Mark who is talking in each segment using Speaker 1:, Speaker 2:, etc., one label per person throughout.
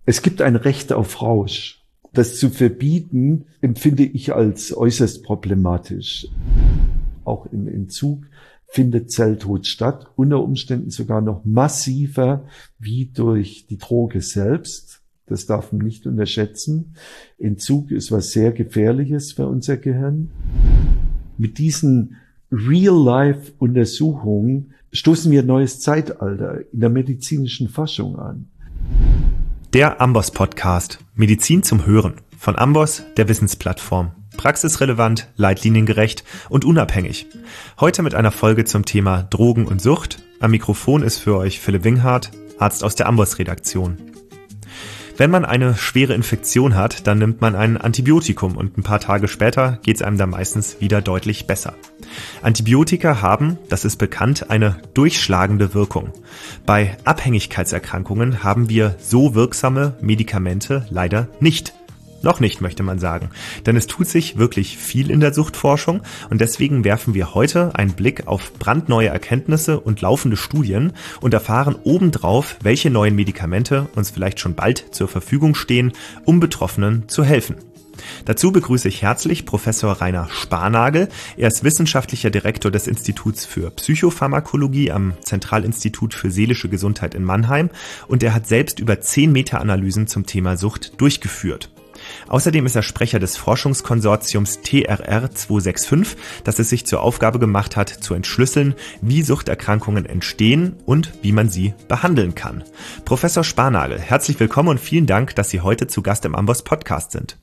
Speaker 1: Es gibt ein Recht auf Rausch. Das zu verbieten, empfinde ich als äußerst problematisch. Auch im Entzug findet Zelltod statt, unter Umständen sogar noch massiver wie durch die Droge selbst. Das darf man nicht unterschätzen. Entzug ist was sehr Gefährliches für unser Gehirn. Mit diesen Real-Life-Untersuchungen stoßen wir ein neues Zeitalter in der medizinischen Forschung an.
Speaker 2: Der Amboss Podcast. Medizin zum Hören. Von Amboss, der Wissensplattform. Praxisrelevant, leitliniengerecht und unabhängig. Heute mit einer Folge zum Thema Drogen und Sucht. Am Mikrofon ist für euch Philipp Winghardt, Arzt aus der Amboss-Redaktion. Wenn man eine schwere Infektion hat, dann nimmt man ein Antibiotikum und ein paar Tage später geht es einem dann meistens wieder deutlich besser. Antibiotika haben, das ist bekannt, eine durchschlagende Wirkung. Bei Abhängigkeitserkrankungen haben wir so wirksame Medikamente leider nicht. Noch nicht, möchte man sagen, denn es tut sich wirklich viel in der Suchtforschung und deswegen werfen wir heute einen Blick auf brandneue Erkenntnisse und laufende Studien und erfahren obendrauf, welche neuen Medikamente uns vielleicht schon bald zur Verfügung stehen, um Betroffenen zu helfen. Dazu begrüße ich herzlich Professor Rainer Sparnagel. Er ist wissenschaftlicher Direktor des Instituts für Psychopharmakologie am Zentralinstitut für seelische Gesundheit in Mannheim und er hat selbst über 10 Meta-Analysen zum Thema Sucht durchgeführt. Außerdem ist er Sprecher des Forschungskonsortiums TRR 265, das es sich zur Aufgabe gemacht hat, zu entschlüsseln, wie Suchterkrankungen entstehen und wie man sie behandeln kann. Professor Sparnagel, herzlich willkommen und vielen Dank, dass Sie heute zu Gast im Amboss Podcast sind.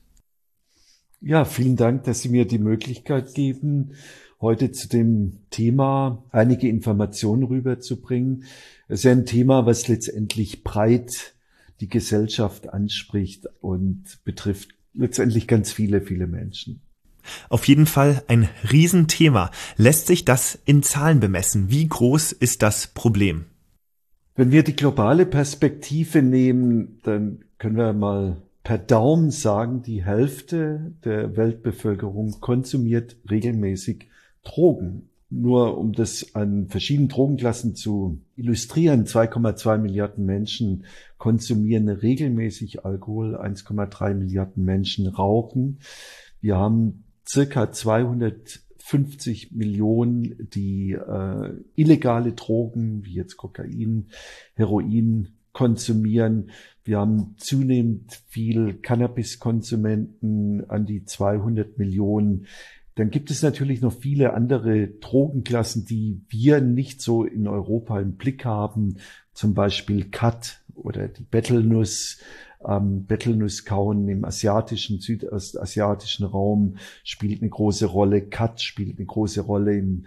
Speaker 1: Ja, vielen Dank, dass Sie mir die Möglichkeit geben, heute zu dem Thema einige Informationen rüberzubringen. Es ist ja ein Thema, was letztendlich breit die Gesellschaft anspricht und betrifft letztendlich ganz viele Menschen.
Speaker 2: Auf jeden Fall ein Riesenthema. Lässt sich das in Zahlen bemessen? Wie groß ist das Problem?
Speaker 1: Wenn wir die globale Perspektive nehmen, dann können wir mal per Daumen sagen, die Hälfte der Weltbevölkerung konsumiert regelmäßig Drogen. Nur um das an verschiedenen Drogenklassen zu illustrieren, 2,2 Milliarden Menschen konsumieren regelmäßig Alkohol, 1,3 Milliarden Menschen rauchen. Wir haben circa 250 Millionen, die illegale Drogen, wie jetzt Kokain, Heroin konsumieren. Wir haben zunehmend viel Cannabiskonsumenten, an die 200 Millionen. Dann gibt es natürlich noch viele andere Drogenklassen, die wir nicht so in Europa im Blick haben. Zum Beispiel Khat oder die Betelnuss. Betelnusskauen im südostasiatischen Raum spielt eine große Rolle. Khat spielt eine große Rolle im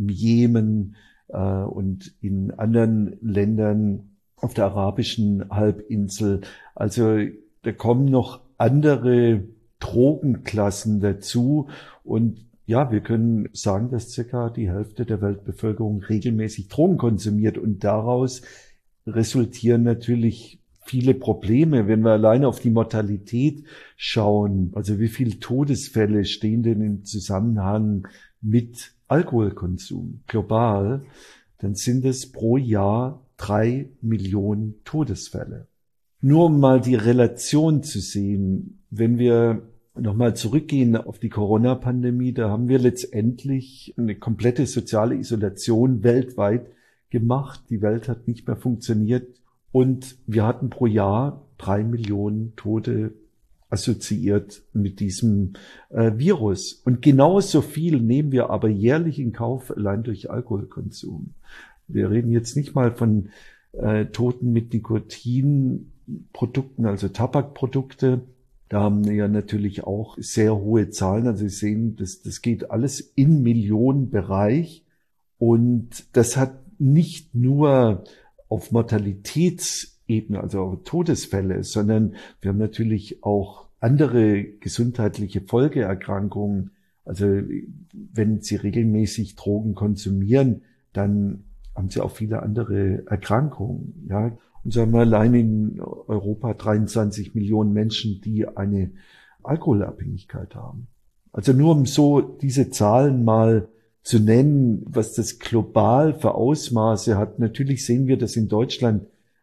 Speaker 1: Jemen und in anderen Ländern auf der arabischen Halbinsel. Also da kommen noch andere Drogenklassen dazu und ja, wir können sagen, dass circa die Hälfte der Weltbevölkerung regelmäßig Drogen konsumiert und daraus resultieren natürlich viele Probleme, wenn wir alleine auf die Mortalität schauen. Also wie viele Todesfälle stehen denn im Zusammenhang mit Alkoholkonsum global? Dann sind es pro Jahr 3 Millionen Todesfälle. Nur um mal die Relation zu sehen, wenn wir nochmal zurückgehen auf die Corona-Pandemie, da haben wir letztendlich eine komplette soziale Isolation weltweit gemacht. Die Welt hat nicht mehr funktioniert und wir hatten pro Jahr 3 Millionen Tote assoziiert mit diesem Virus. Und genauso viel nehmen wir aber jährlich in Kauf, allein durch Alkoholkonsum. Wir reden jetzt nicht mal von Toten mit Nikotinprodukten, also Tabakprodukte. Da haben wir ja natürlich auch sehr hohe Zahlen. Also Sie sehen, das geht alles in Millionenbereich. Und das hat nicht nur auf Mortalitätsebene, also auf Todesfälle, sondern wir haben natürlich auch andere gesundheitliche Folgeerkrankungen. Also wenn Sie regelmäßig Drogen konsumieren, dann haben Sie auch viele andere Erkrankungen, ja. Und sagen wir allein in Europa 23 Millionen Menschen, die eine Alkoholabhängigkeit haben. Also nur um so diese Zahlen mal zu nennen, was das global für Ausmaße hat. Natürlich sehen wir das in Deutschland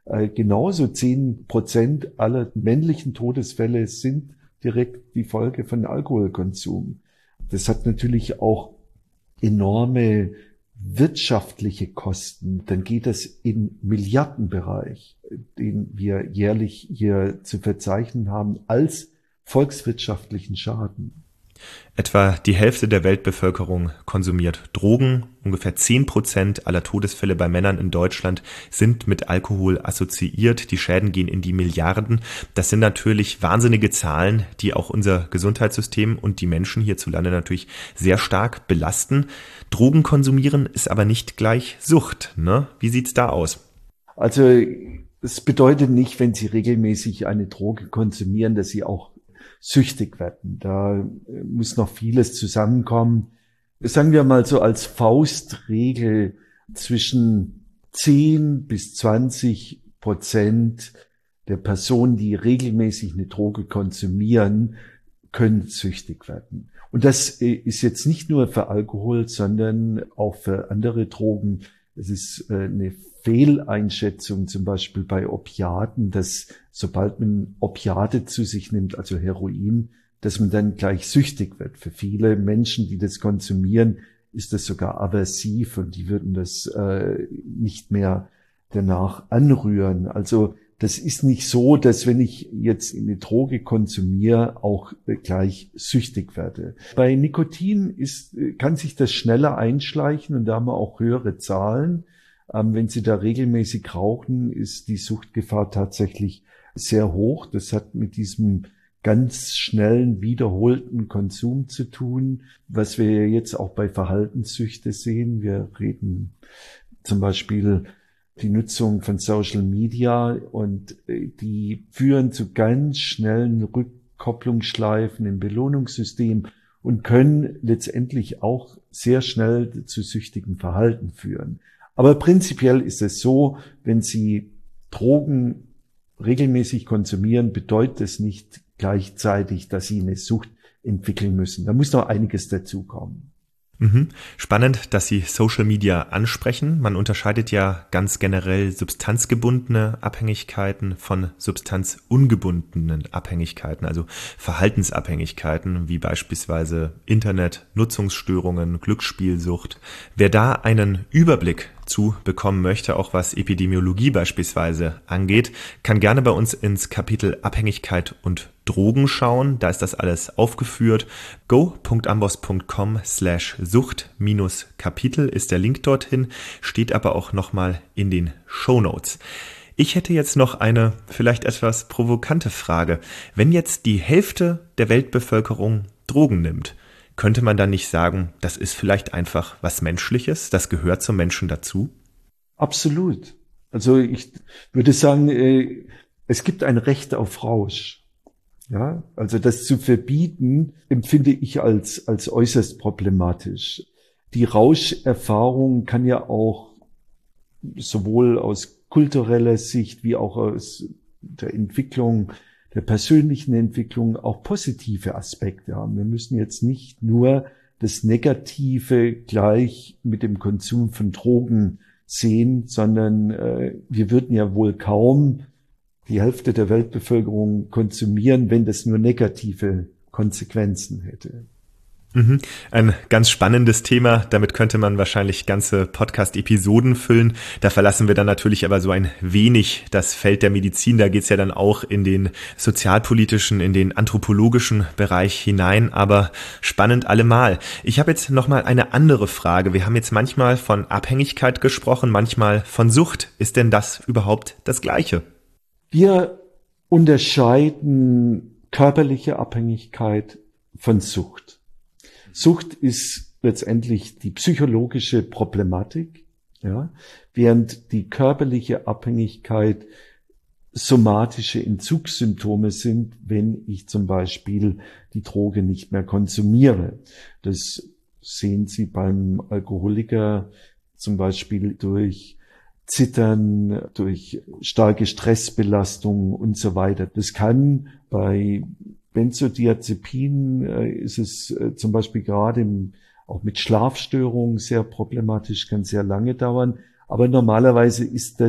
Speaker 1: Genauso 10% aller männlichen Todesfälle sind direkt die Folge von Alkoholkonsum. Das hat natürlich auch enorme wirtschaftliche Kosten. Dann geht es in Milliardenbereich, den wir jährlich hier zu verzeichnen haben, als volkswirtschaftlichen Schaden.
Speaker 2: Etwa die Hälfte der Weltbevölkerung konsumiert Drogen. Ungefähr 10% aller Todesfälle bei Männern in Deutschland sind mit Alkohol assoziiert. Die Schäden gehen in die Milliarden. Das sind natürlich wahnsinnige Zahlen, die auch unser Gesundheitssystem und die Menschen hierzulande natürlich sehr stark belasten. Drogen konsumieren ist aber nicht gleich Sucht, ne? Wie sieht's da aus?
Speaker 1: Also es bedeutet nicht, wenn Sie regelmäßig eine Droge konsumieren, dass Sie auch süchtig werden. Da muss noch vieles zusammenkommen. Sagen wir mal so als Faustregel zwischen 10-20% der Personen, die regelmäßig eine Droge konsumieren, können süchtig werden. Und das ist jetzt nicht nur für Alkohol, sondern auch für andere Drogen. Es ist eine Fehleinschätzung zum Beispiel bei Opiaten, dass sobald man Opiate zu sich nimmt, also Heroin, dass man dann gleich süchtig wird. Für viele Menschen, die das konsumieren, ist das sogar aversiv und die würden das nicht mehr danach anrühren. Also das ist nicht so, dass wenn ich jetzt eine Droge konsumiere, auch gleich süchtig werde. Bei Nikotin kann sich das schneller einschleichen und da haben wir auch höhere Zahlen. Wenn Sie da regelmäßig rauchen, ist die Suchtgefahr tatsächlich sehr hoch. Das hat mit diesem ganz schnellen, wiederholten Konsum zu tun, was wir jetzt auch bei Verhaltenssüchte sehen. Wir reden zum Beispiel die Nutzung von Social Media und die führen zu ganz schnellen Rückkopplungsschleifen im Belohnungssystem und können letztendlich auch sehr schnell zu süchtigem Verhalten führen. Aber prinzipiell ist es so, wenn Sie Drogen regelmäßig konsumieren, bedeutet es nicht gleichzeitig, dass Sie eine Sucht entwickeln müssen. Da muss noch einiges dazukommen.
Speaker 2: Spannend, dass Sie Social Media ansprechen. Man unterscheidet ja ganz generell substanzgebundene Abhängigkeiten von substanzungebundenen Abhängigkeiten, also Verhaltensabhängigkeiten wie beispielsweise Internet-Nutzungsstörungen, Glücksspielsucht. Wer da einen Überblick zu bekommen möchte, auch was Epidemiologie beispielsweise angeht, kann gerne bei uns ins Kapitel Abhängigkeit und Drogen schauen. Da ist das alles aufgeführt. go.ambos.com/Sucht-Kapitel ist der Link dorthin, steht aber auch nochmal in den Shownotes. Ich hätte jetzt noch eine vielleicht etwas provokante Frage. Wenn jetzt die Hälfte der Weltbevölkerung Drogen nimmt, könnte man dann nicht sagen, das ist vielleicht einfach was Menschliches, das gehört zum Menschen dazu?
Speaker 1: Absolut. Also ich würde sagen, es gibt ein Recht auf Rausch. Ja, also das zu verbieten, empfinde ich als äußerst problematisch. Die Rauscherfahrung kann ja auch sowohl aus kultureller Sicht wie auch aus der Entwicklung, der persönlichen Entwicklung auch positive Aspekte haben. Wir müssen jetzt nicht nur das Negative gleich mit dem Konsum von Drogen sehen, sondern wir würden ja wohl kaum die Hälfte der Weltbevölkerung konsumieren, wenn das nur negative Konsequenzen hätte.
Speaker 2: Ein ganz spannendes Thema. Damit könnte man wahrscheinlich ganze Podcast-Episoden füllen. Da verlassen wir dann natürlich aber so ein wenig das Feld der Medizin. Da geht's ja dann auch in den sozialpolitischen, in den anthropologischen Bereich hinein. Aber spannend allemal. Ich habe jetzt nochmal eine andere Frage. Wir haben jetzt manchmal von Abhängigkeit gesprochen, manchmal von Sucht. Ist denn das überhaupt das Gleiche?
Speaker 1: Wir unterscheiden körperliche Abhängigkeit von Sucht. Sucht ist letztendlich die psychologische Problematik, ja, während die körperliche Abhängigkeit somatische Entzugssymptome sind, wenn ich zum Beispiel die Droge nicht mehr konsumiere. Das sehen Sie beim Alkoholiker zum Beispiel durch Zittern, durch starke Stressbelastung und so weiter. Das kann bei Benzodiazepinen ist es zum Beispiel gerade auch mit Schlafstörungen sehr problematisch, kann sehr lange dauern. Aber normalerweise ist das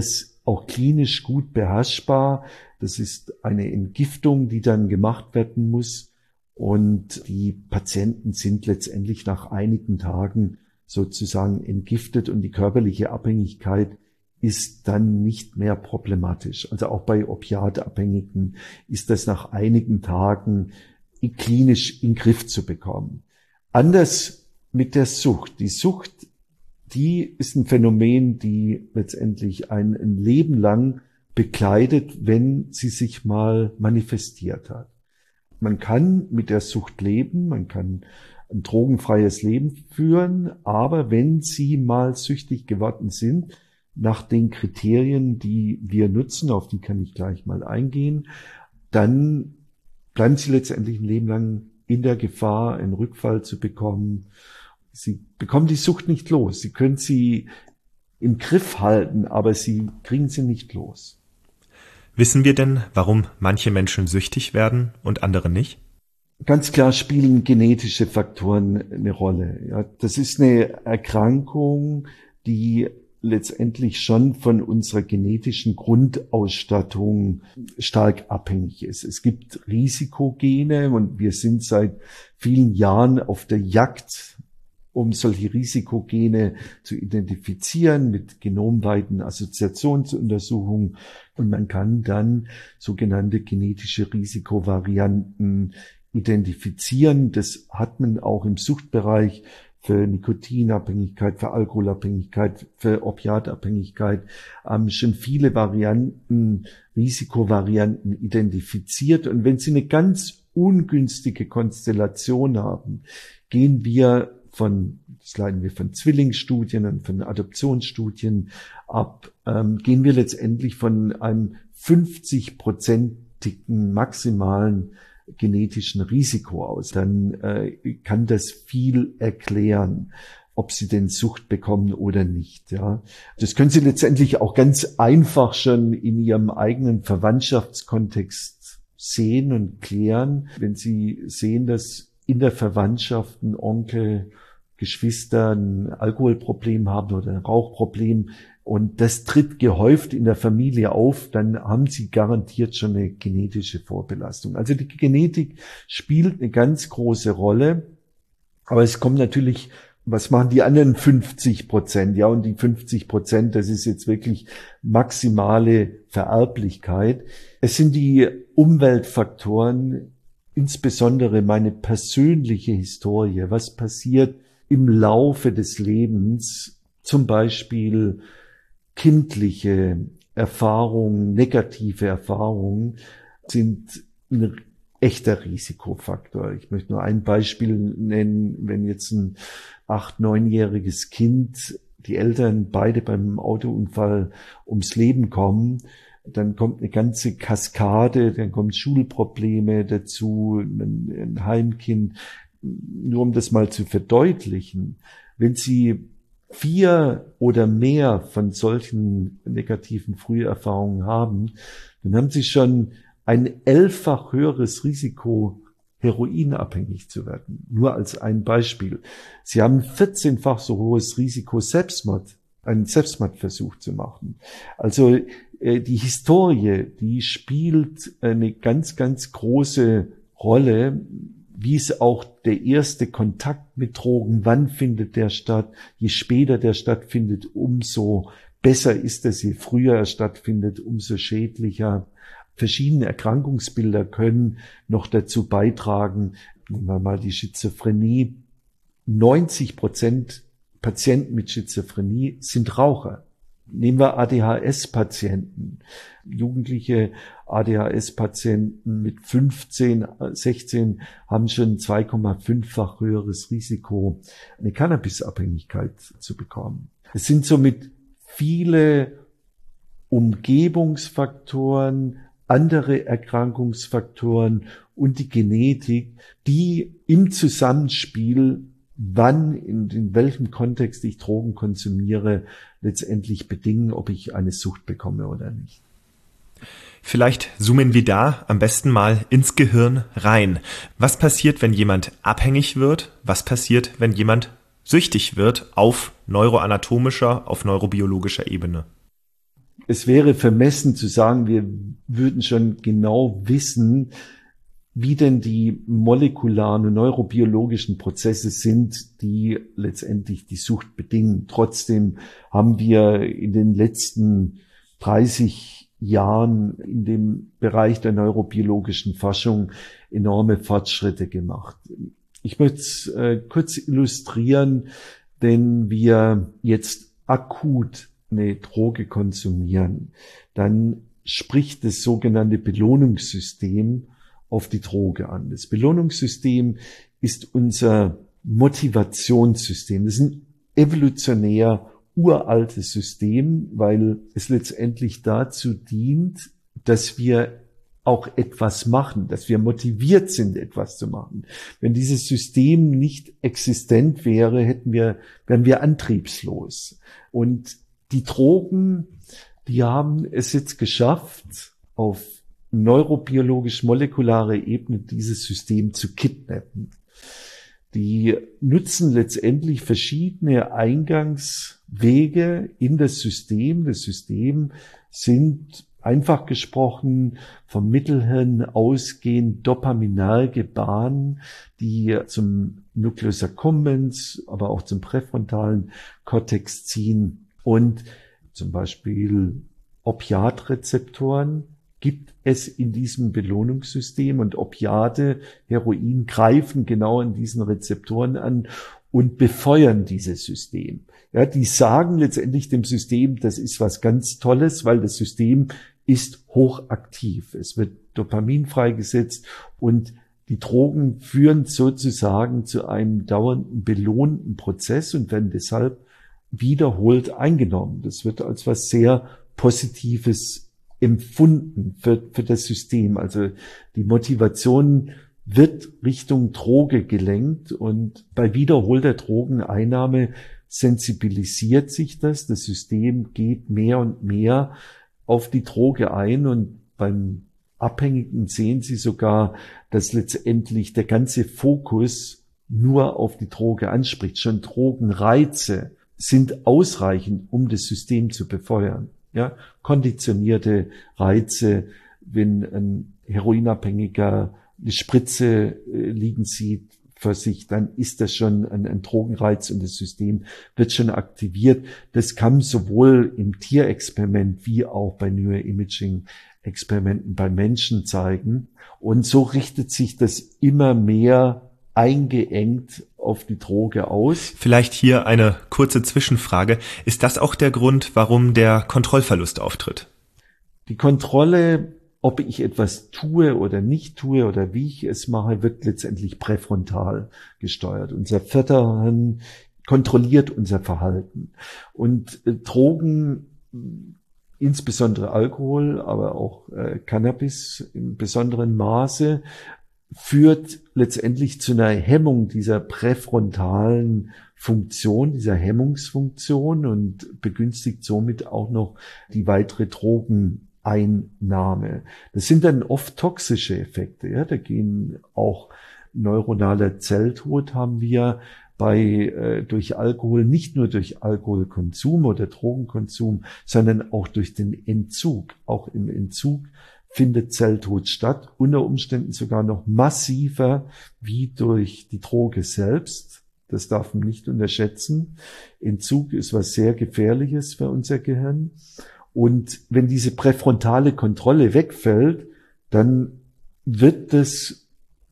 Speaker 1: auch klinisch gut beherrschbar. Das ist eine Entgiftung, die dann gemacht werden muss. Und die Patienten sind letztendlich nach einigen Tagen sozusagen entgiftet und die körperliche Abhängigkeit ist dann nicht mehr problematisch. Also auch bei Opiatabhängigen ist das nach einigen Tagen klinisch in den Griff zu bekommen. Anders mit der Sucht. Die Sucht, die ist ein Phänomen, die letztendlich ein Leben lang begleitet, wenn sie sich mal manifestiert hat. Man kann mit der Sucht leben, man kann ein drogenfreies Leben führen, aber wenn Sie mal süchtig geworden sind, nach den Kriterien, die wir nutzen, auf die kann ich gleich mal eingehen, dann bleiben Sie letztendlich ein Leben lang in der Gefahr, einen Rückfall zu bekommen. Sie bekommen die Sucht nicht los. Sie können sie im Griff halten, aber Sie kriegen sie nicht los.
Speaker 2: Wissen wir denn, warum manche Menschen süchtig werden und andere nicht?
Speaker 1: Ganz klar spielen genetische Faktoren eine Rolle. Ja, das ist eine Erkrankung, die letztendlich schon von unserer genetischen Grundausstattung stark abhängig ist. Es gibt Risikogene und wir sind seit vielen Jahren auf der Jagd, um solche Risikogene zu identifizieren mit genomweiten Assoziationsuntersuchungen. Und man kann dann sogenannte genetische Risikovarianten identifizieren. Das hat man auch im Suchtbereich für Nikotinabhängigkeit, für Alkoholabhängigkeit, für Opiatabhängigkeit, schon viele Varianten, Risikovarianten identifiziert. Und wenn Sie eine ganz ungünstige Konstellation haben, das leiten wir von Zwillingsstudien und von Adoptionsstudien ab, gehen wir letztendlich von einem 50-prozentigen maximalen genetischen Risiko aus. Dann kann das viel erklären, ob Sie denn Sucht bekommen oder nicht. Ja, das können Sie letztendlich auch ganz einfach schon in Ihrem eigenen Verwandtschaftskontext sehen und klären, wenn Sie sehen, dass in der Verwandtschaft ein Onkel, Geschwister ein Alkoholproblem haben oder ein Rauchproblem und das tritt gehäuft in der Familie auf, dann haben Sie garantiert schon eine genetische Vorbelastung. Also die Genetik spielt eine ganz große Rolle, aber es kommt natürlich, was machen die anderen 50%? Ja, und die 50%, das ist jetzt wirklich maximale Vererblichkeit. Es sind die Umweltfaktoren, insbesondere meine persönliche Historie. Was passiert im Laufe des Lebens? Zum Beispiel kindliche Erfahrungen, negative Erfahrungen sind ein echter Risikofaktor. Ich möchte nur ein Beispiel nennen. Wenn jetzt ein 8-, 9-jähriges Kind, die Eltern beide beim Autounfall ums Leben kommen, dann kommt eine ganze Kaskade, dann kommen Schulprobleme dazu, ein Heimkind. Nur um das mal zu verdeutlichen, wenn Sie 4 oder mehr von solchen negativen Früherfahrungen haben, dann haben Sie schon ein 11-fach höheres Risiko, heroinabhängig zu werden. Nur als ein Beispiel. Sie haben 14-fach so hohes Risiko, einen Selbstmordversuch zu machen. Also die Historie, die spielt eine ganz, ganz große Rolle, wie es auch der erste Kontakt mit Drogen, wann findet der statt? Je später der stattfindet, umso besser ist es. Je früher er stattfindet, umso schädlicher. Verschiedene Erkrankungsbilder können noch dazu beitragen. Nehmen wir mal die Schizophrenie. 90% Patienten mit Schizophrenie sind Raucher. Nehmen wir ADHS-Patienten. Jugendliche ADHS-Patienten mit 15, 16 haben schon 2,5-fach höheres Risiko, eine Cannabisabhängigkeit zu bekommen. Es sind somit viele Umgebungsfaktoren, andere Erkrankungsfaktoren und die Genetik, die im Zusammenspiel, wann, in welchem Kontext ich Drogen konsumiere, letztendlich bedingen, ob ich eine Sucht bekomme oder nicht.
Speaker 2: Vielleicht zoomen wir da am besten mal ins Gehirn rein. Was passiert, wenn jemand abhängig wird? Was passiert, wenn jemand süchtig wird auf neuroanatomischer, auf neurobiologischer Ebene?
Speaker 1: Es wäre vermessen zu sagen, wir würden schon genau wissen, wie denn die molekularen und neurobiologischen Prozesse sind, die letztendlich die Sucht bedingen. Trotzdem haben wir in den letzten 30 Jahren in dem Bereich der neurobiologischen Forschung enorme Fortschritte gemacht. Ich möchte es kurz illustrieren, wenn wir jetzt akut eine Droge konsumieren, dann spricht das sogenannte Belohnungssystem auf die Droge an. Das Belohnungssystem ist unser Motivationssystem. Das ist ein evolutionär uraltes System, weil es letztendlich dazu dient, dass wir auch etwas machen, dass wir motiviert sind, etwas zu machen. Wenn dieses System nicht existent wäre, wären wir antriebslos. Und die Drogen, die haben es jetzt geschafft, auf neurobiologisch-molekulare Ebene dieses System zu kidnappen. Die nutzen letztendlich verschiedene Eingangswege in das System. Das System sind einfach gesprochen vom Mittelhirn ausgehend dopaminerge Bahnen, die zum Nucleus accumbens, aber auch zum präfrontalen Kortex ziehen. Und zum Beispiel Opiatrezeptoren gibt es in diesem Belohnungssystem, und Opiate, Heroin greifen genau an diesen Rezeptoren an und befeuern dieses System. Ja, die sagen letztendlich dem System, das ist was ganz Tolles, weil das System ist hochaktiv. Es wird Dopamin freigesetzt und die Drogen führen sozusagen zu einem dauernden belohnten Prozess und werden deshalb wiederholt eingenommen. Das wird als was sehr Positives empfunden für das System. Also die Motivation wird Richtung Droge gelenkt und bei wiederholter Drogeneinnahme sensibilisiert sich das. Das System geht mehr und mehr auf die Droge ein und beim Abhängigen sehen Sie sogar, dass letztendlich der ganze Fokus nur auf die Droge anspricht. Schon Drogenreize sind ausreichend, um das System zu befeuern. Ja, konditionierte Reize, wenn ein Heroinabhängiger eine Spritze liegen sieht für sich, dann ist das schon ein Drogenreiz und das System wird schon aktiviert. Das kann sowohl im Tierexperiment wie auch bei Neuroimaging-Experimenten bei Menschen zeigen. Und so richtet sich das immer mehr eingeengt auf die Droge aus.
Speaker 2: Vielleicht hier eine kurze Zwischenfrage. Ist das auch der Grund, warum der Kontrollverlust auftritt?
Speaker 1: Die Kontrolle, ob ich etwas tue oder nicht tue oder wie ich es mache, wird letztendlich präfrontal gesteuert. Unser Vorderhirn kontrolliert unser Verhalten. Und Drogen, insbesondere Alkohol, aber auch Cannabis im besonderen Maße, führt letztendlich zu einer Hemmung dieser präfrontalen Funktion, dieser Hemmungsfunktion und begünstigt somit auch noch die weitere Drogeneinnahme. Das sind dann oft toxische Effekte. Ja, da gehen auch neuronaler Zelltod haben wir durch Alkohol, nicht nur durch Alkoholkonsum oder Drogenkonsum, sondern auch durch den Entzug. Auch im Entzug findet Zelltod statt, unter Umständen sogar noch massiver wie durch die Droge selbst. Das darf man nicht unterschätzen. Entzug ist was sehr Gefährliches für unser Gehirn. Und wenn diese präfrontale Kontrolle wegfällt, dann wird das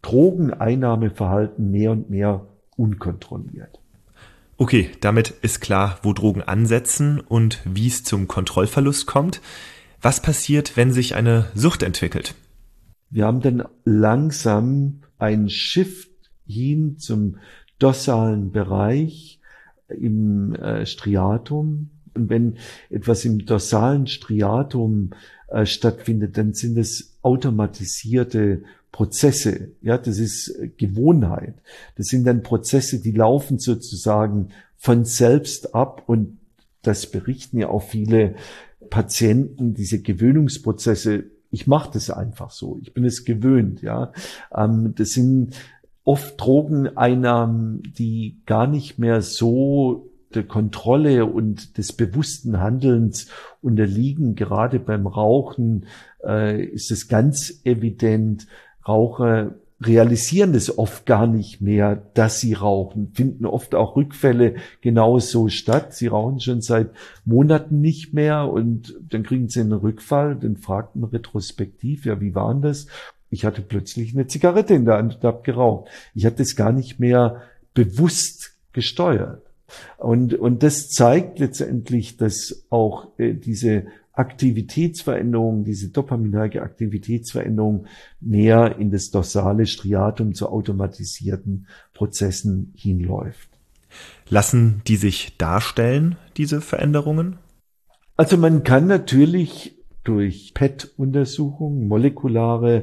Speaker 1: Drogeneinnahmeverhalten mehr und mehr unkontrolliert.
Speaker 2: Okay, damit ist klar, wo Drogen ansetzen und wie es zum Kontrollverlust kommt. Was passiert, wenn sich eine Sucht entwickelt?
Speaker 1: Wir haben dann langsam einen Shift hin zum dorsalen Bereich im Striatum. Und wenn etwas im dorsalen Striatum stattfindet, dann sind es automatisierte Prozesse. Ja, das ist Gewohnheit. Das sind dann Prozesse, die laufen sozusagen von selbst ab. Und das berichten ja auch viele Patienten, diese Gewöhnungsprozesse. Ich mache das einfach so. Ich bin es gewöhnt. Ja, das sind oft Drogeneinnahmen, die gar nicht mehr so der Kontrolle und des bewussten Handelns unterliegen. Gerade beim Rauchen ist es ganz evident. Raucher realisieren das oft gar nicht mehr, dass sie rauchen, finden oft auch Rückfälle genauso statt. Sie rauchen schon seit Monaten nicht mehr und dann kriegen sie einen Rückfall, dann fragt man retrospektiv, ja, wie war denn das? Ich hatte plötzlich eine Zigarette in der Hand und habe geraucht. Ich habe das gar nicht mehr bewusst gesteuert. Und das zeigt letztendlich, dass auch diese Aktivitätsveränderung, diese dopaminerge Aktivitätsveränderung mehr in das dorsale Striatum zu automatisierten Prozessen hinläuft.
Speaker 2: Lassen die sich darstellen, diese Veränderungen?
Speaker 1: Also man kann natürlich durch PET-Untersuchungen, molekulare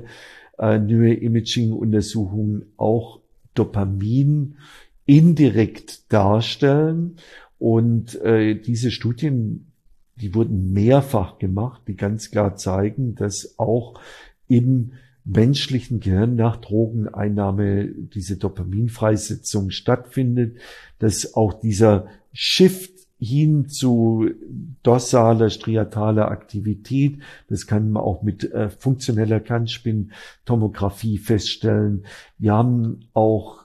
Speaker 1: Neuroimaging-Untersuchungen auch Dopamin indirekt darstellen. Und diese Studien, die wurden mehrfach gemacht, die ganz klar zeigen, dass auch im menschlichen Gehirn nach Drogeneinnahme diese Dopaminfreisetzung stattfindet, dass auch dieser Shift hin zu dorsaler, striataler Aktivität, das kann man auch mit funktioneller Kernspintomographie feststellen. Wir haben auch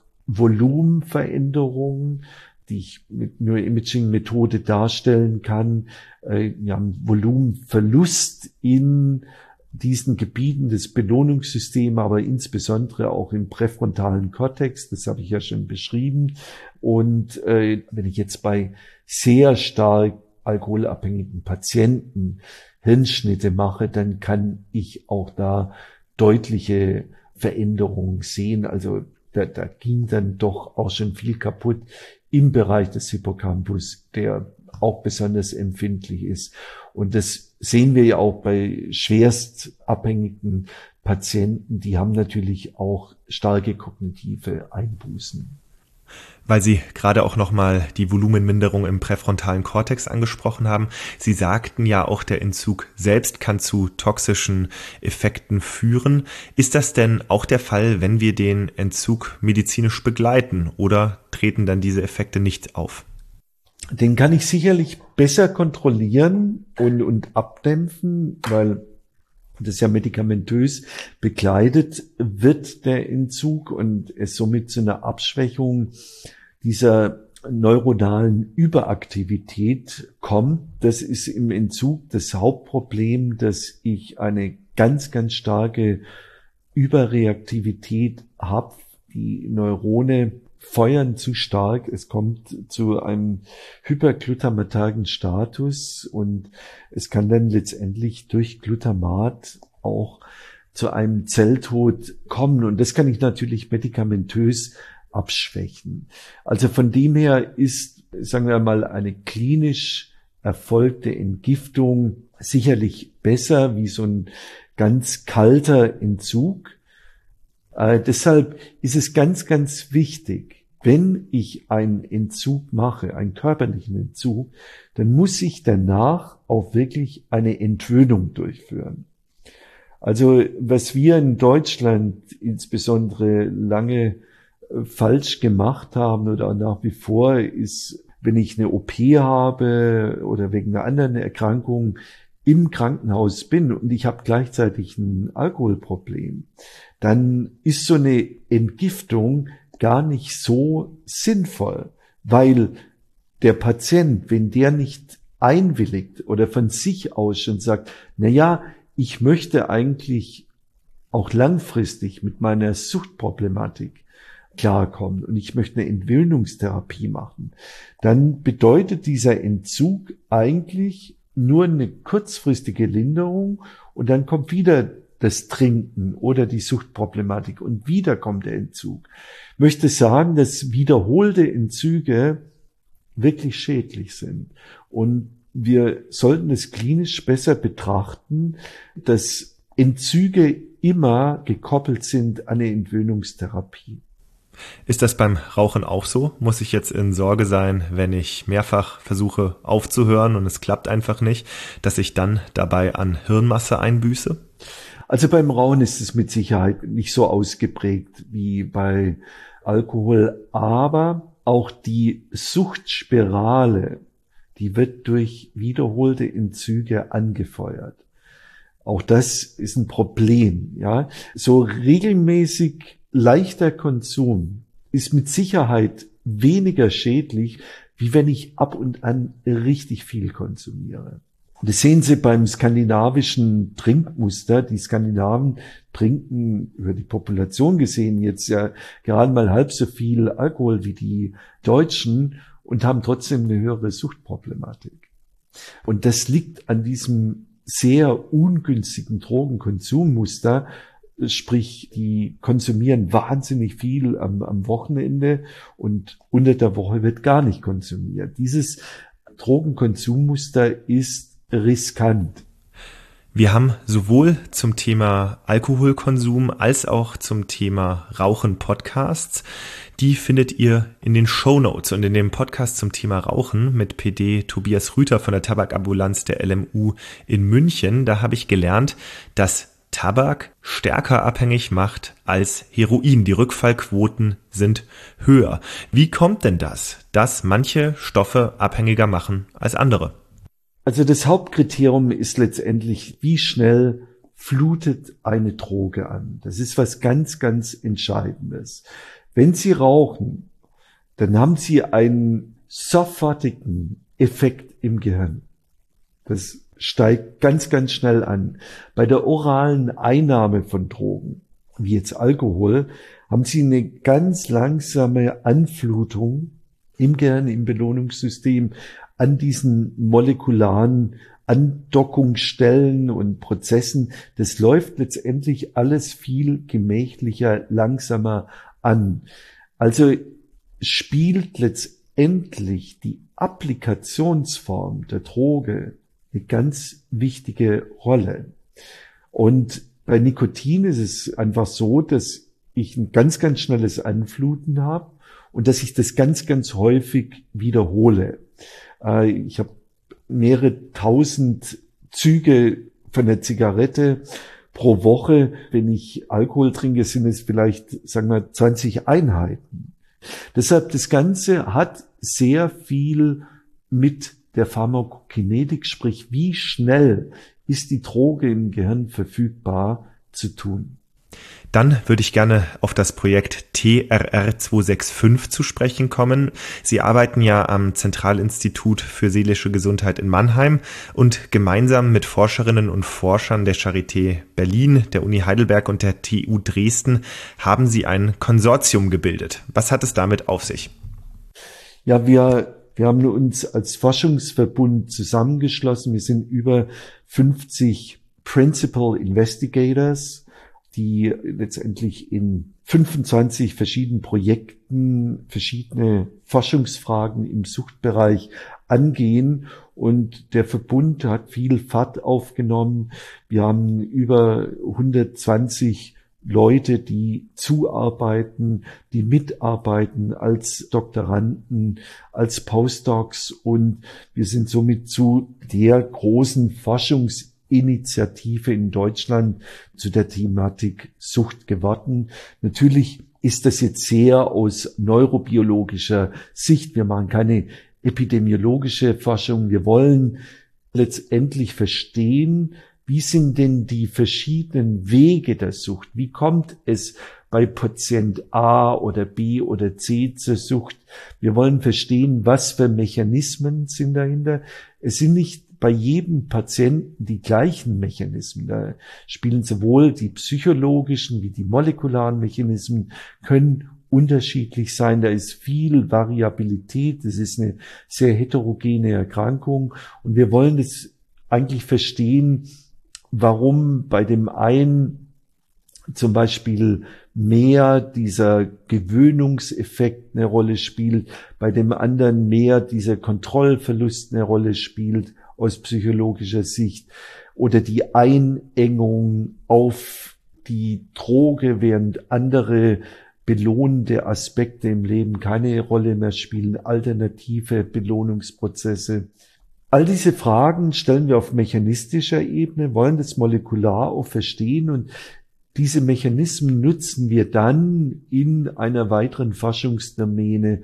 Speaker 1: Volumenveränderungen, die ich mit Neuroimaging-Methode darstellen kann. Wir haben Volumenverlust in diesen Gebieten des Belohnungssystems, aber insbesondere auch im präfrontalen Kortex, das habe ich ja schon beschrieben. Und wenn ich jetzt bei sehr stark alkoholabhängigen Patienten Hirnschnitte mache, dann kann ich auch da deutliche Veränderungen sehen. Also da ging dann doch auch schon viel kaputt im Bereich des Hippocampus, der auch besonders empfindlich ist. Und das sehen wir ja auch bei schwerst abhängigen Patienten. Die haben natürlich auch starke kognitive Einbußen.
Speaker 2: Weil Sie gerade auch nochmal die Volumenminderung im präfrontalen Kortex angesprochen haben. Sie sagten ja auch, der Entzug selbst kann zu toxischen Effekten führen. Ist das denn auch der Fall, wenn wir den Entzug medizinisch begleiten, oder treten dann diese Effekte nicht auf?
Speaker 1: Den kann ich sicherlich besser kontrollieren und abdämpfen, weil das ja medikamentös begleitet wird, der Entzug, und es somit zu einer Abschwächung dieser neuronalen Überaktivität kommt. Das ist im Entzug das Hauptproblem, dass ich eine ganz, ganz starke Überreaktivität habe. Die Neurone feuern zu stark. Es kommt zu einem hyperglutamatergen Status und es kann dann letztendlich durch Glutamat auch zu einem Zelltod kommen. Und das kann ich natürlich medikamentös abschwächen. Also von dem her ist, sagen wir mal, eine klinisch erfolgte Entgiftung sicherlich besser wie so ein ganz kalter Entzug. Deshalb ist es ganz, ganz wichtig, wenn ich einen Entzug mache, einen körperlichen Entzug, dann muss ich danach auch wirklich eine Entwöhnung durchführen. Also was wir in Deutschland insbesondere lange falsch gemacht haben oder auch nach wie vor ist, wenn ich eine OP habe oder wegen einer anderen Erkrankung im Krankenhaus bin und ich habe gleichzeitig ein Alkoholproblem, dann ist so eine Entgiftung gar nicht so sinnvoll, weil der Patient, wenn der nicht einwilligt oder von sich aus schon sagt, na ja, ich möchte eigentlich auch langfristig mit meiner Suchtproblematik klarkommen und ich möchte eine Entwöhnungstherapie machen, dann bedeutet dieser Entzug eigentlich nur eine kurzfristige Linderung und dann kommt wieder das Trinken oder die Suchtproblematik und wieder kommt der Entzug. Ich möchte sagen, dass wiederholte Entzüge wirklich schädlich sind und wir sollten es klinisch besser betrachten, dass Entzüge immer gekoppelt sind an eine Entwöhnungstherapie.
Speaker 2: Ist das beim Rauchen auch so? Muss ich jetzt in Sorge sein, wenn ich mehrfach versuche aufzuhören und es klappt einfach nicht, dass ich dann dabei an Hirnmasse einbüße?
Speaker 1: Also beim Rauchen ist es mit Sicherheit nicht so ausgeprägt wie bei Alkohol, aber auch die Suchtspirale, die wird durch wiederholte Entzüge angefeuert. Auch das ist ein Problem, ja. So regelmäßig leichter Konsum ist mit Sicherheit weniger schädlich, wie wenn ich ab und an richtig viel konsumiere. Und das sehen Sie beim skandinavischen Trinkmuster. Die Skandinaven trinken über die Population gesehen jetzt ja gerade mal halb so viel Alkohol wie die Deutschen und haben trotzdem eine höhere Suchtproblematik. Und das liegt an diesem sehr ungünstigen Drogenkonsummuster, sprich, die konsumieren wahnsinnig viel am Wochenende und unter der Woche wird gar nicht konsumiert. Dieses Drogenkonsummuster ist riskant.
Speaker 2: Wir haben sowohl zum Thema Alkoholkonsum als auch zum Thema Rauchen Podcasts. Die findet ihr in den Shownotes und in dem Podcast zum Thema Rauchen mit PD Tobias Rüther von der Tabakambulanz der LMU in München. Da habe ich gelernt, dass Tabak stärker abhängig macht als Heroin. Die Rückfallquoten sind höher. Wie kommt denn das, dass manche Stoffe abhängiger machen als andere?
Speaker 1: Also das Hauptkriterium ist letztendlich, wie schnell flutet eine Droge an. Das ist was ganz, ganz Entscheidendes. Wenn Sie rauchen, dann haben Sie einen sofortigen Effekt im Gehirn. Das steigt ganz, ganz schnell an. Bei der oralen Einnahme von Drogen, wie jetzt Alkohol, haben Sie eine ganz langsame Anflutung im Gehirn, im Belohnungssystem an diesen molekularen Andockungsstellen und Prozessen. Das läuft letztendlich alles viel gemächlicher, langsamer an. Also spielt letztendlich die Applikationsform der Droge eine ganz wichtige Rolle. Und bei Nikotin ist es einfach so, dass ich ein ganz, ganz schnelles Anfluten habe und dass ich das ganz, ganz häufig wiederhole. Ich habe mehrere tausend Züge von der Zigarette pro Woche. Wenn ich Alkohol trinke, sind es vielleicht, sagen wir, 20 Einheiten. Deshalb das Ganze hat sehr viel mit der Pharmakokinetik, sprich wie schnell ist die Droge im Gehirn verfügbar, zu tun.
Speaker 2: Dann würde ich gerne auf das Projekt TRR 265 zu sprechen kommen. Sie arbeiten ja am Zentralinstitut für seelische Gesundheit in Mannheim und gemeinsam mit Forscherinnen und Forschern der Charité Berlin, der Uni Heidelberg und der TU Dresden haben Sie ein Konsortium gebildet. Was hat es damit auf sich?
Speaker 1: Ja, wir haben uns als Forschungsverbund zusammengeschlossen. Wir sind über 50 Principal Investigators, die letztendlich in 25 verschiedenen Projekten verschiedene Forschungsfragen im Suchtbereich angehen. Und der Verbund hat viel Fahrt aufgenommen. Wir haben über 120 Leute, die zuarbeiten, die mitarbeiten als Doktoranden, als Postdocs. Und wir sind somit zu der großen Forschungsinitiative in Deutschland zu der Thematik Sucht geworden. Natürlich ist das jetzt sehr aus neurobiologischer Sicht. Wir machen keine epidemiologische Forschung. Wir wollen letztendlich verstehen, wie sind denn die verschiedenen Wege der Sucht? Wie kommt es bei Patient A oder B oder C zur Sucht? Wir wollen verstehen, was für Mechanismen sind dahinter. Es sind nicht bei jedem Patienten die gleichen Mechanismen. Da spielen sowohl die psychologischen wie die molekularen Mechanismen, können unterschiedlich sein. Da ist viel Variabilität. Das ist eine sehr heterogene Erkrankung. Und wir wollen das eigentlich verstehen, warum bei dem einen zum Beispiel mehr dieser Gewöhnungseffekt eine Rolle spielt, bei dem anderen mehr dieser Kontrollverlust eine Rolle spielt aus psychologischer Sicht oder die Einengung auf die Droge, während andere belohnende Aspekte im Leben keine Rolle mehr spielen, alternative Belohnungsprozesse. All diese Fragen stellen wir auf mechanistischer Ebene, wollen das molekular auch verstehen und diese Mechanismen nutzen wir dann in einer weiteren Forschungsdomäne,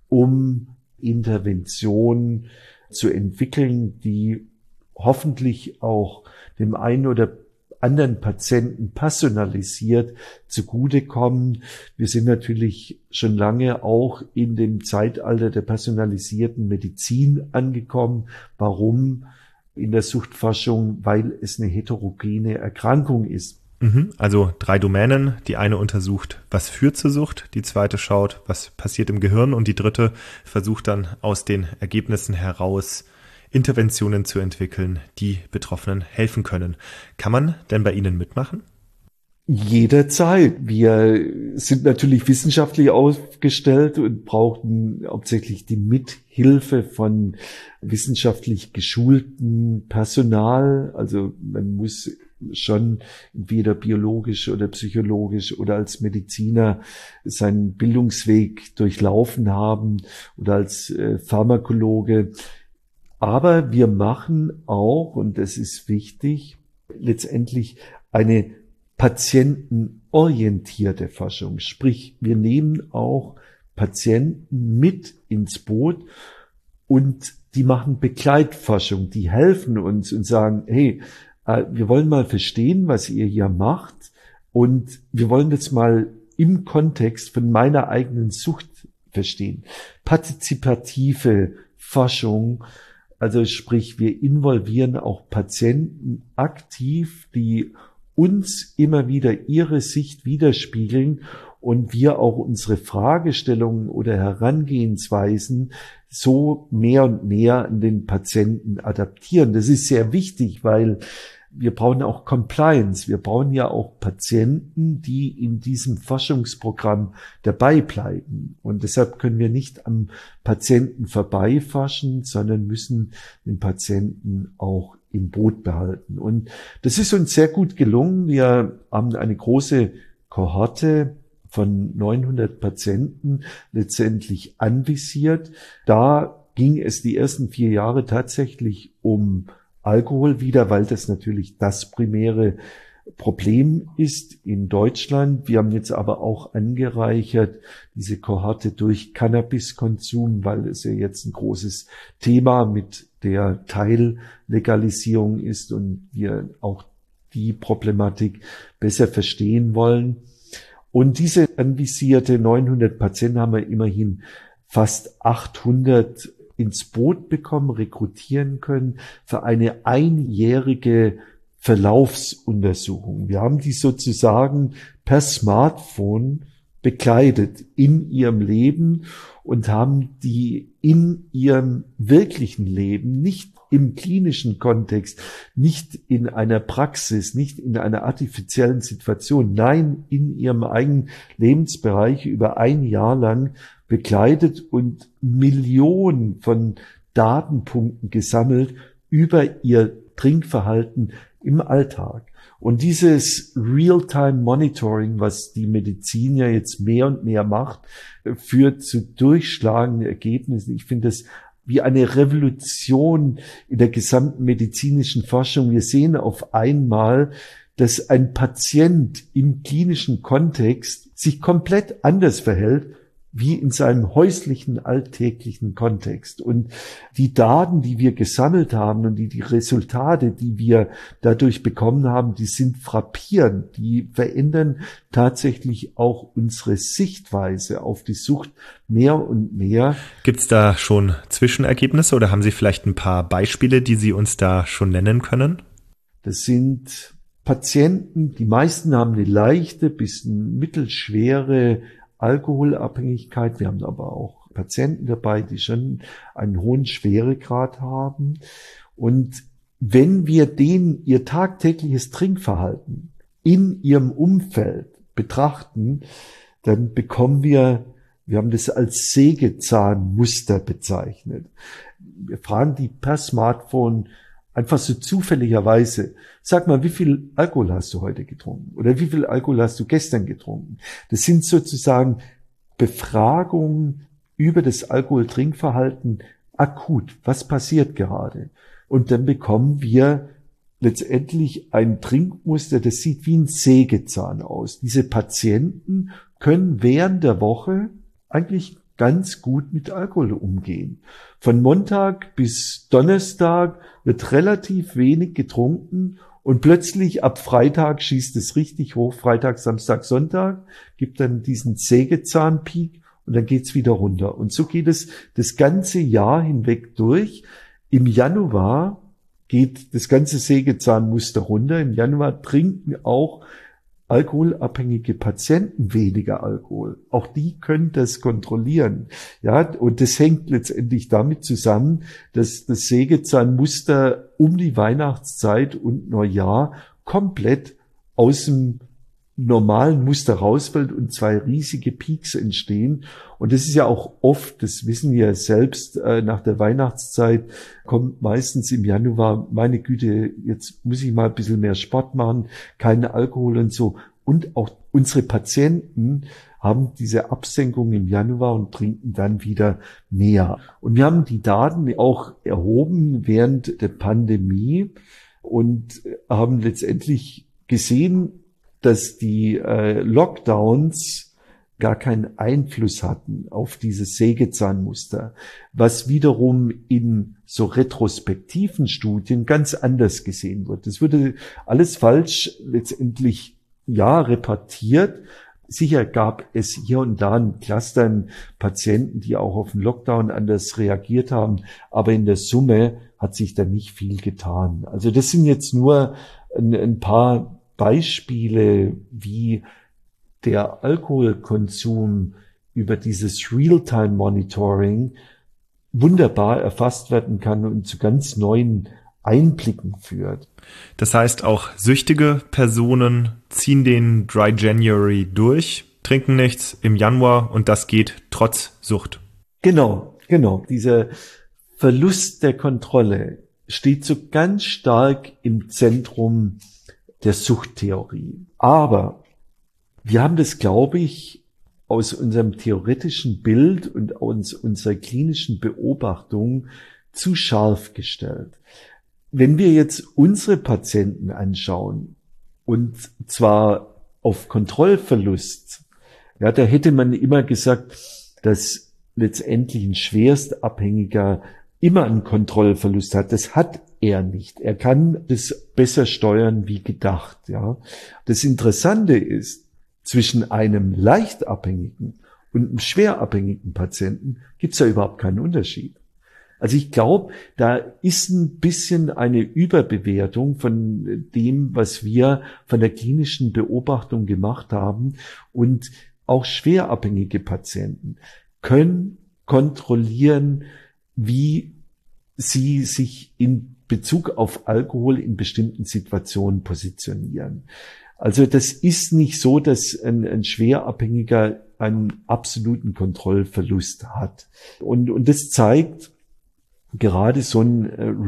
Speaker 1: um Interventionen zu entwickeln, die hoffentlich auch dem einen oder anderen Patienten personalisiert zugutekommen. Wir sind natürlich schon lange auch in dem Zeitalter der personalisierten Medizin angekommen. Warum? In der Suchtforschung, weil es eine heterogene Erkrankung ist.
Speaker 2: Also 3 Domänen. Die eine untersucht, was führt zur Sucht. Die zweite schaut, was passiert im Gehirn. Und die dritte versucht dann aus den Ergebnissen heraus Interventionen zu entwickeln, die Betroffenen helfen können. Kann man denn bei Ihnen mitmachen?
Speaker 1: Jederzeit. Wir sind natürlich wissenschaftlich aufgestellt und brauchen hauptsächlich die Mithilfe von wissenschaftlich geschultem Personal. Also man muss schon entweder biologisch oder psychologisch oder als Mediziner seinen Bildungsweg durchlaufen haben oder als Pharmakologe. Aber wir machen auch, und das ist wichtig, letztendlich eine patientenorientierte Forschung. Sprich, wir nehmen auch Patienten mit ins Boot und die machen Begleitforschung, die helfen uns und sagen, hey, wir wollen mal verstehen, was ihr hier macht und wir wollen das mal im Kontext von meiner eigenen Sucht verstehen. Partizipative Forschung, also sprich, wir involvieren auch Patienten aktiv, die uns immer wieder ihre Sicht widerspiegeln und wir auch unsere Fragestellungen oder Herangehensweisen so mehr und mehr an den Patienten adaptieren. Das ist sehr wichtig, weil wir brauchen auch Compliance. Wir brauchen ja auch Patienten, die in diesem Forschungsprogramm dabei bleiben. Und deshalb können wir nicht am Patienten vorbeiforschen, sondern müssen den Patienten auch im Boot behalten. Und das ist uns sehr gut gelungen. Wir haben eine große Kohorte von 900 Patienten letztendlich anvisiert. Da ging es die ersten 4 Jahre tatsächlich um Alkohol wieder, weil das natürlich das primäre Problem ist in Deutschland. Wir haben jetzt aber auch angereichert diese Kohorte durch Cannabiskonsum, weil es ja jetzt ein großes Thema mit der Teillegalisierung ist und wir auch die Problematik besser verstehen wollen. Und diese anvisierte 900 Patienten haben wir immerhin fast 800 ins Boot bekommen, rekrutieren können für eine einjährige Verlaufsuntersuchung. Wir haben die sozusagen per Smartphone begleitet in ihrem Leben und haben die in ihrem wirklichen Leben, nicht im klinischen Kontext, nicht in einer Praxis, nicht in einer artifiziellen Situation, nein, in ihrem eigenen Lebensbereich über ein Jahr lang begleitet und Millionen von Datenpunkten gesammelt über ihr Trinkverhalten im Alltag. Und dieses Real-Time-Monitoring, was die Medizin ja jetzt mehr und mehr macht, führt zu durchschlagenden Ergebnissen. Ich finde das wie eine Revolution in der gesamten medizinischen Forschung. Wir sehen auf einmal, dass ein Patient im klinischen Kontext sich komplett anders verhält, wie in seinem häuslichen, alltäglichen Kontext. Und die Daten, die wir gesammelt haben und die Resultate, die wir dadurch bekommen haben, die sind frappierend. Die verändern tatsächlich auch unsere Sichtweise auf die Sucht mehr und mehr.
Speaker 2: Gibt es da schon Zwischenergebnisse oder haben Sie vielleicht ein paar Beispiele, die Sie uns da schon nennen können?
Speaker 1: Das sind Patienten, die meisten haben eine leichte bis mittelschwere Alkoholabhängigkeit. Wir haben aber auch Patienten dabei, die schon einen hohen Schweregrad haben. Und wenn wir denen ihr tagtägliches Trinkverhalten in ihrem Umfeld betrachten, dann bekommen wir haben das als Sägezahnmuster bezeichnet. Wir fragen die per Smartphone einfach so zufälligerweise, sag mal, wie viel Alkohol hast du heute getrunken? Oder wie viel Alkohol hast du gestern getrunken? Das sind sozusagen Befragungen über das Alkoholtrinkverhalten akut. Was passiert gerade? Und dann bekommen wir letztendlich ein Trinkmuster, das sieht wie ein Sägezahn aus. Diese Patienten können während der Woche eigentlich ganz gut mit Alkohol umgehen. Von Montag bis Donnerstag wird relativ wenig getrunken und plötzlich ab Freitag schießt es richtig hoch. Freitag, Samstag, Sonntag gibt dann diesen Sägezahnpeak und dann geht's wieder runter. Und so geht es das ganze Jahr hinweg durch. Im Januar geht das ganze Sägezahnmuster runter. Im Januar trinken auch alkoholabhängige Patienten weniger Alkohol. Auch die können das kontrollieren. Ja, und das hängt letztendlich damit zusammen, dass das Sägezahnmuster um die Weihnachtszeit und Neujahr komplett aus dem normalen Muster rausfällt und zwei riesige Peaks entstehen. Und das ist ja auch oft, das wissen wir selbst, nach der Weihnachtszeit kommt meistens im Januar, meine Güte, jetzt muss ich mal ein bisschen mehr Sport machen, keinen Alkohol und so. Und auch unsere Patienten haben diese Absenkung im Januar und trinken dann wieder mehr. Und wir haben die Daten auch erhoben während der Pandemie und haben letztendlich gesehen, dass die Lockdowns gar keinen Einfluss hatten auf dieses Sägezahnmuster, was wiederum in so retrospektiven Studien ganz anders gesehen wird. Das wurde alles falsch letztendlich repartiert. Sicher gab es hier und da ein Cluster an Patienten, die auch auf den Lockdown anders reagiert haben, aber in der Summe hat sich da nicht viel getan. Also das sind jetzt nur ein paar Beispiele, wie der Alkoholkonsum über dieses Real-Time-Monitoring wunderbar erfasst werden kann und zu ganz neuen Einblicken führt.
Speaker 2: Das heißt, auch süchtige Personen ziehen den Dry January durch, trinken nichts im Januar und das geht trotz Sucht.
Speaker 1: Genau. Dieser Verlust der Kontrolle steht so ganz stark im Zentrum der Suchttheorie. Aber wir haben das, glaube ich, aus unserem theoretischen Bild und aus unserer klinischen Beobachtung zu scharf gestellt. Wenn wir jetzt unsere Patienten anschauen, und zwar auf Kontrollverlust, da hätte man immer gesagt, dass letztendlich ein Schwerstabhängiger immer einen Kontrollverlust hat. Das hat er nicht. Er kann das besser steuern wie gedacht. Ja. Das Interessante ist, zwischen einem leicht abhängigen und einem schwer abhängigen Patienten gibt es ja überhaupt keinen Unterschied. Also ich glaube, da ist ein bisschen eine Überbewertung von dem, was wir von der klinischen Beobachtung gemacht haben. Und auch schwer abhängige Patienten können kontrollieren, wie sie sich in Bezug auf Alkohol in bestimmten Situationen positionieren. Also das ist nicht so, dass ein Schwerabhängiger einen absoluten Kontrollverlust hat. Und das zeigt gerade so ein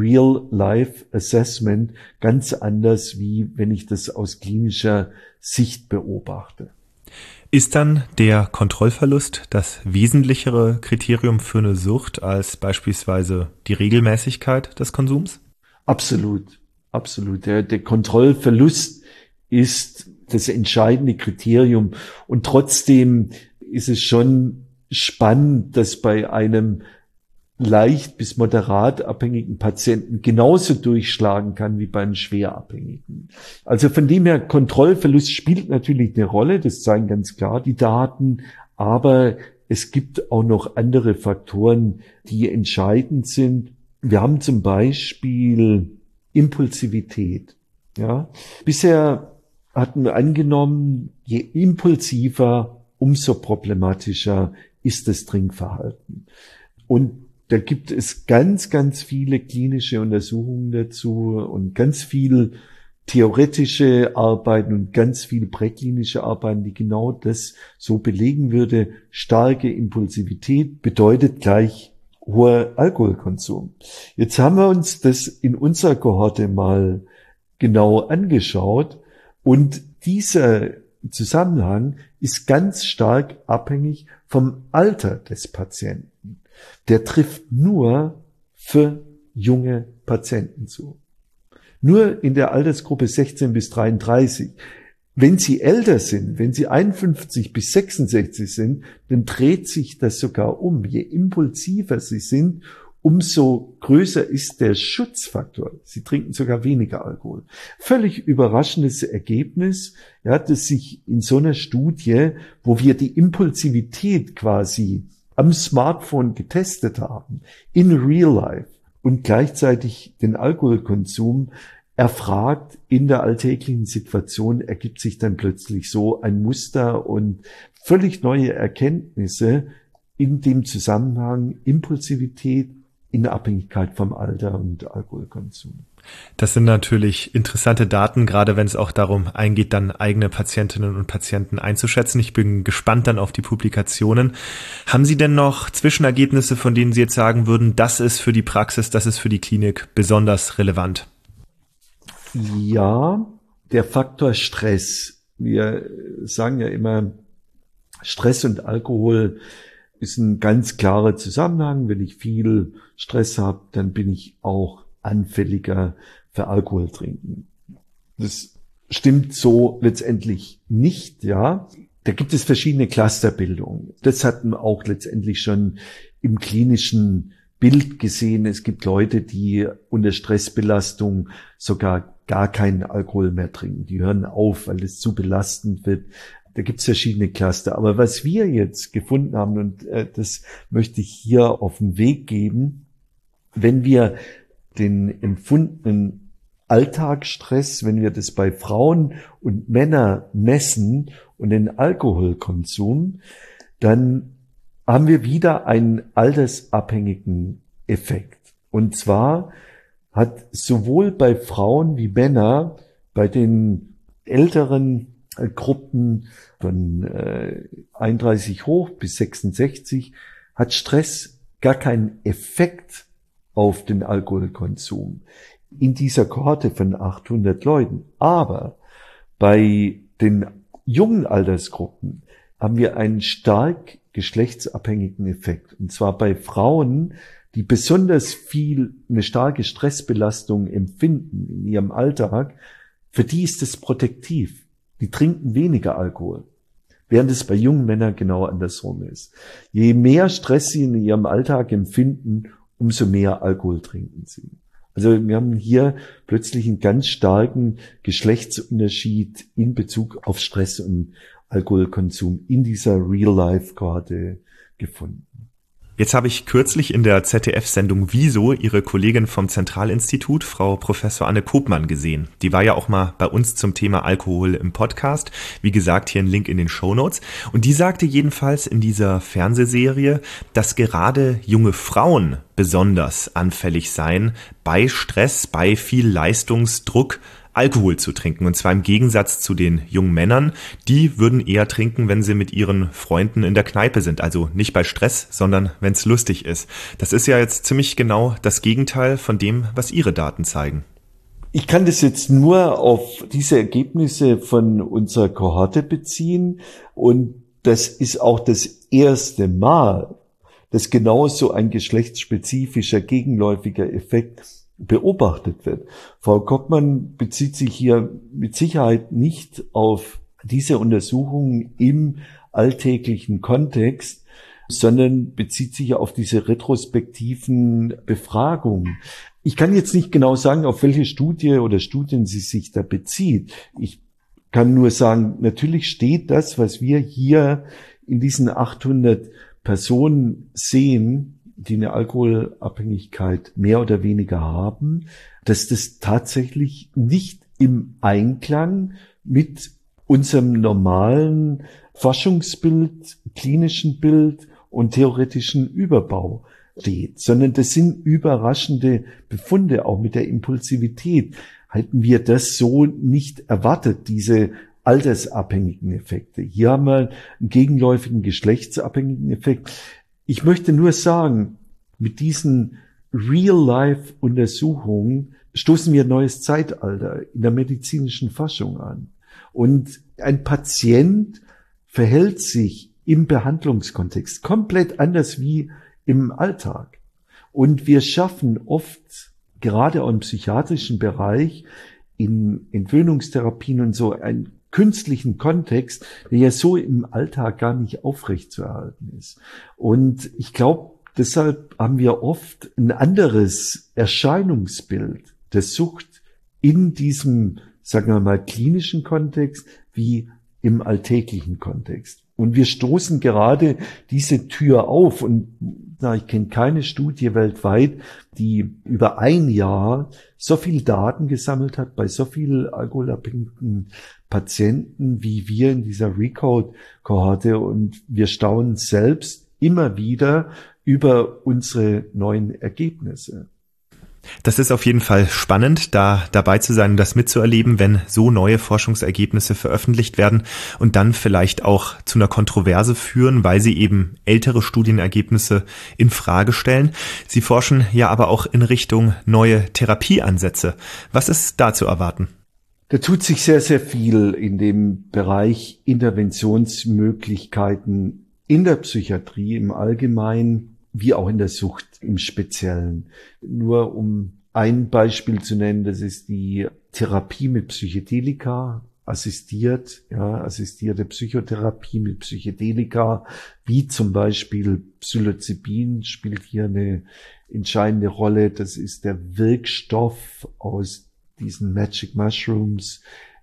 Speaker 1: Real-Life-Assessment ganz anders, wie wenn ich das aus klinischer Sicht beobachte.
Speaker 2: Ist dann der Kontrollverlust das wesentlichere Kriterium für eine Sucht als beispielsweise die Regelmäßigkeit des Konsums?
Speaker 1: Absolut. Der Kontrollverlust ist das entscheidende Kriterium. Und trotzdem ist es schon spannend, dass bei einem leicht bis moderat abhängigen Patienten genauso durchschlagen kann wie beim Schwerabhängigen. Also von dem her, Kontrollverlust spielt natürlich eine Rolle, das zeigen ganz klar die Daten, aber es gibt auch noch andere Faktoren, die entscheidend sind. Wir haben zum Beispiel Impulsivität. Ja, bisher hatten wir angenommen, je impulsiver, umso problematischer ist das Trinkverhalten. Und da gibt es ganz, ganz viele klinische Untersuchungen dazu und ganz viel theoretische Arbeiten und ganz viel präklinische Arbeiten, die genau das so belegen würde. Starke Impulsivität bedeutet gleich hoher Alkoholkonsum. Jetzt haben wir uns das in unserer Kohorte mal genau angeschaut und dieser Zusammenhang ist ganz stark abhängig vom Alter des Patienten. Der trifft nur für junge Patienten zu. Nur in der Altersgruppe 16 bis 33. Wenn sie älter sind, wenn sie 51 bis 66 sind, dann dreht sich das sogar um. Je impulsiver sie sind, umso größer ist der Schutzfaktor. Sie trinken sogar weniger Alkohol. Völlig überraschendes Ergebnis, ja, dass sich in so einer Studie, wo wir die Impulsivität quasi am Smartphone getestet haben, in real life und gleichzeitig den Alkoholkonsum erfragt in der alltäglichen Situation, ergibt sich dann plötzlich so ein Muster und völlig neue Erkenntnisse in dem Zusammenhang Impulsivität in Abhängigkeit vom Alter und Alkoholkonsum.
Speaker 2: Das sind natürlich interessante Daten, gerade wenn es auch darum eingeht, dann eigene Patientinnen und Patienten einzuschätzen. Ich bin gespannt dann auf die Publikationen. Haben Sie denn noch Zwischenergebnisse, von denen Sie jetzt sagen würden, das ist für die Praxis, das ist für die Klinik besonders relevant?
Speaker 1: Ja, der Faktor Stress. Wir sagen ja immer, Stress und Alkohol ist ein ganz klarer Zusammenhang. Wenn ich viel Stress habe, dann bin ich auch anfälliger für Alkohol trinken. Das stimmt so letztendlich nicht, ja. Da gibt es verschiedene Clusterbildungen. Das hatten wir auch letztendlich schon im klinischen Bild gesehen. Es gibt Leute, die unter Stressbelastung sogar gar keinen Alkohol mehr trinken. Die hören auf, weil es zu belastend wird. Da gibt es verschiedene Cluster. Aber was wir jetzt gefunden haben, und das möchte ich hier auf den Weg geben, wenn wir den empfundenen Alltagsstress, wenn wir das bei Frauen und Männern messen und den Alkoholkonsum, dann haben wir wieder einen altersabhängigen Effekt. Und zwar hat sowohl bei Frauen wie Männern, bei den älteren Gruppen von 31 hoch bis 66, hat Stress gar keinen Effekt auf den Alkoholkonsum in dieser Kohorte von 800 Leuten. Aber bei den jungen Altersgruppen haben wir einen stark geschlechtsabhängigen Effekt. Und zwar bei Frauen, die besonders viel eine starke Stressbelastung empfinden in ihrem Alltag, für die ist es protektiv. Die trinken weniger Alkohol, während es bei jungen Männern genau andersrum ist. Je mehr Stress sie in ihrem Alltag empfinden, umso mehr Alkohol trinken sie. Also wir haben hier plötzlich einen ganz starken Geschlechtsunterschied in Bezug auf Stress und Alkoholkonsum in dieser Real-Life-Kohorte gefunden.
Speaker 2: Jetzt habe ich kürzlich in der ZDF-Sendung Wieso Ihre Kollegin vom Zentralinstitut, Frau Professor Anne Kopmann, gesehen. Die war ja auch mal bei uns zum Thema Alkohol im Podcast. Wie gesagt, hier ein Link in den Shownotes. Und die sagte jedenfalls in dieser Fernsehserie, dass gerade junge Frauen besonders anfällig seien bei Stress, bei viel Leistungsdruck, Alkohol zu trinken. Und zwar im Gegensatz zu den jungen Männern. Die würden eher trinken, wenn sie mit ihren Freunden in der Kneipe sind. Also nicht bei Stress, sondern wenn es lustig ist. Das ist ja jetzt ziemlich genau das Gegenteil von dem, was Ihre Daten zeigen.
Speaker 1: Ich kann das jetzt nur auf diese Ergebnisse von unserer Kohorte beziehen. Und das ist auch das erste Mal, dass genau so ein geschlechtsspezifischer gegenläufiger Effekt beobachtet wird. Frau Kopmann bezieht sich hier mit Sicherheit nicht auf diese Untersuchungen im alltäglichen Kontext, sondern bezieht sich auf diese retrospektiven Befragungen. Ich kann jetzt nicht genau sagen, auf welche Studie oder Studien sie sich da bezieht. Ich kann nur sagen, natürlich steht das, was wir hier in diesen 800 Personen sehen, die eine Alkoholabhängigkeit mehr oder weniger haben, dass das tatsächlich nicht im Einklang mit unserem normalen Forschungsbild, klinischen Bild und theoretischen Überbau steht, sondern das sind überraschende Befunde, auch mit der Impulsivität. Hätten wir das so nicht erwartet, diese altersabhängigen Effekte. Hier haben wir einen gegenläufigen geschlechtsabhängigen Effekt. Ich möchte nur sagen, mit diesen Real-Life-Untersuchungen stoßen wir ein neues Zeitalter in der medizinischen Forschung an. Und ein Patient verhält sich im Behandlungskontext komplett anders wie im Alltag. Und wir schaffen oft, gerade auch im psychiatrischen Bereich, in Entwöhnungstherapien und so, ein künstlichen Kontext, der ja so im Alltag gar nicht aufrechtzuerhalten ist. Und ich glaube, deshalb haben wir oft ein anderes Erscheinungsbild der Sucht in diesem, sagen wir mal, klinischen Kontext wie im alltäglichen Kontext. Und wir stoßen gerade diese Tür auf. Und ich kenne keine Studie weltweit, die über ein Jahr so viel Daten gesammelt hat bei so viel alkoholabhängigen Patienten wie wir in dieser Recode-Kohorte. Und wir staunen selbst immer wieder über unsere neuen Ergebnisse.
Speaker 2: Das ist auf jeden Fall spannend, da dabei zu sein und das mitzuerleben, wenn so neue Forschungsergebnisse veröffentlicht werden und dann vielleicht auch zu einer Kontroverse führen, weil sie eben ältere Studienergebnisse in Frage stellen. Sie forschen ja aber auch in Richtung neue Therapieansätze. Was ist da zu erwarten?
Speaker 1: Da tut sich sehr, sehr viel in dem Bereich Interventionsmöglichkeiten in der Psychiatrie im Allgemeinen, wie auch in der Sucht im Speziellen. Nur um ein Beispiel zu nennen, das ist die Therapie mit Psychedelika, assistierte Psychotherapie mit Psychedelika, wie zum Beispiel Psilocybin spielt hier eine entscheidende Rolle. Das ist der Wirkstoff aus diesen Magic Mushrooms.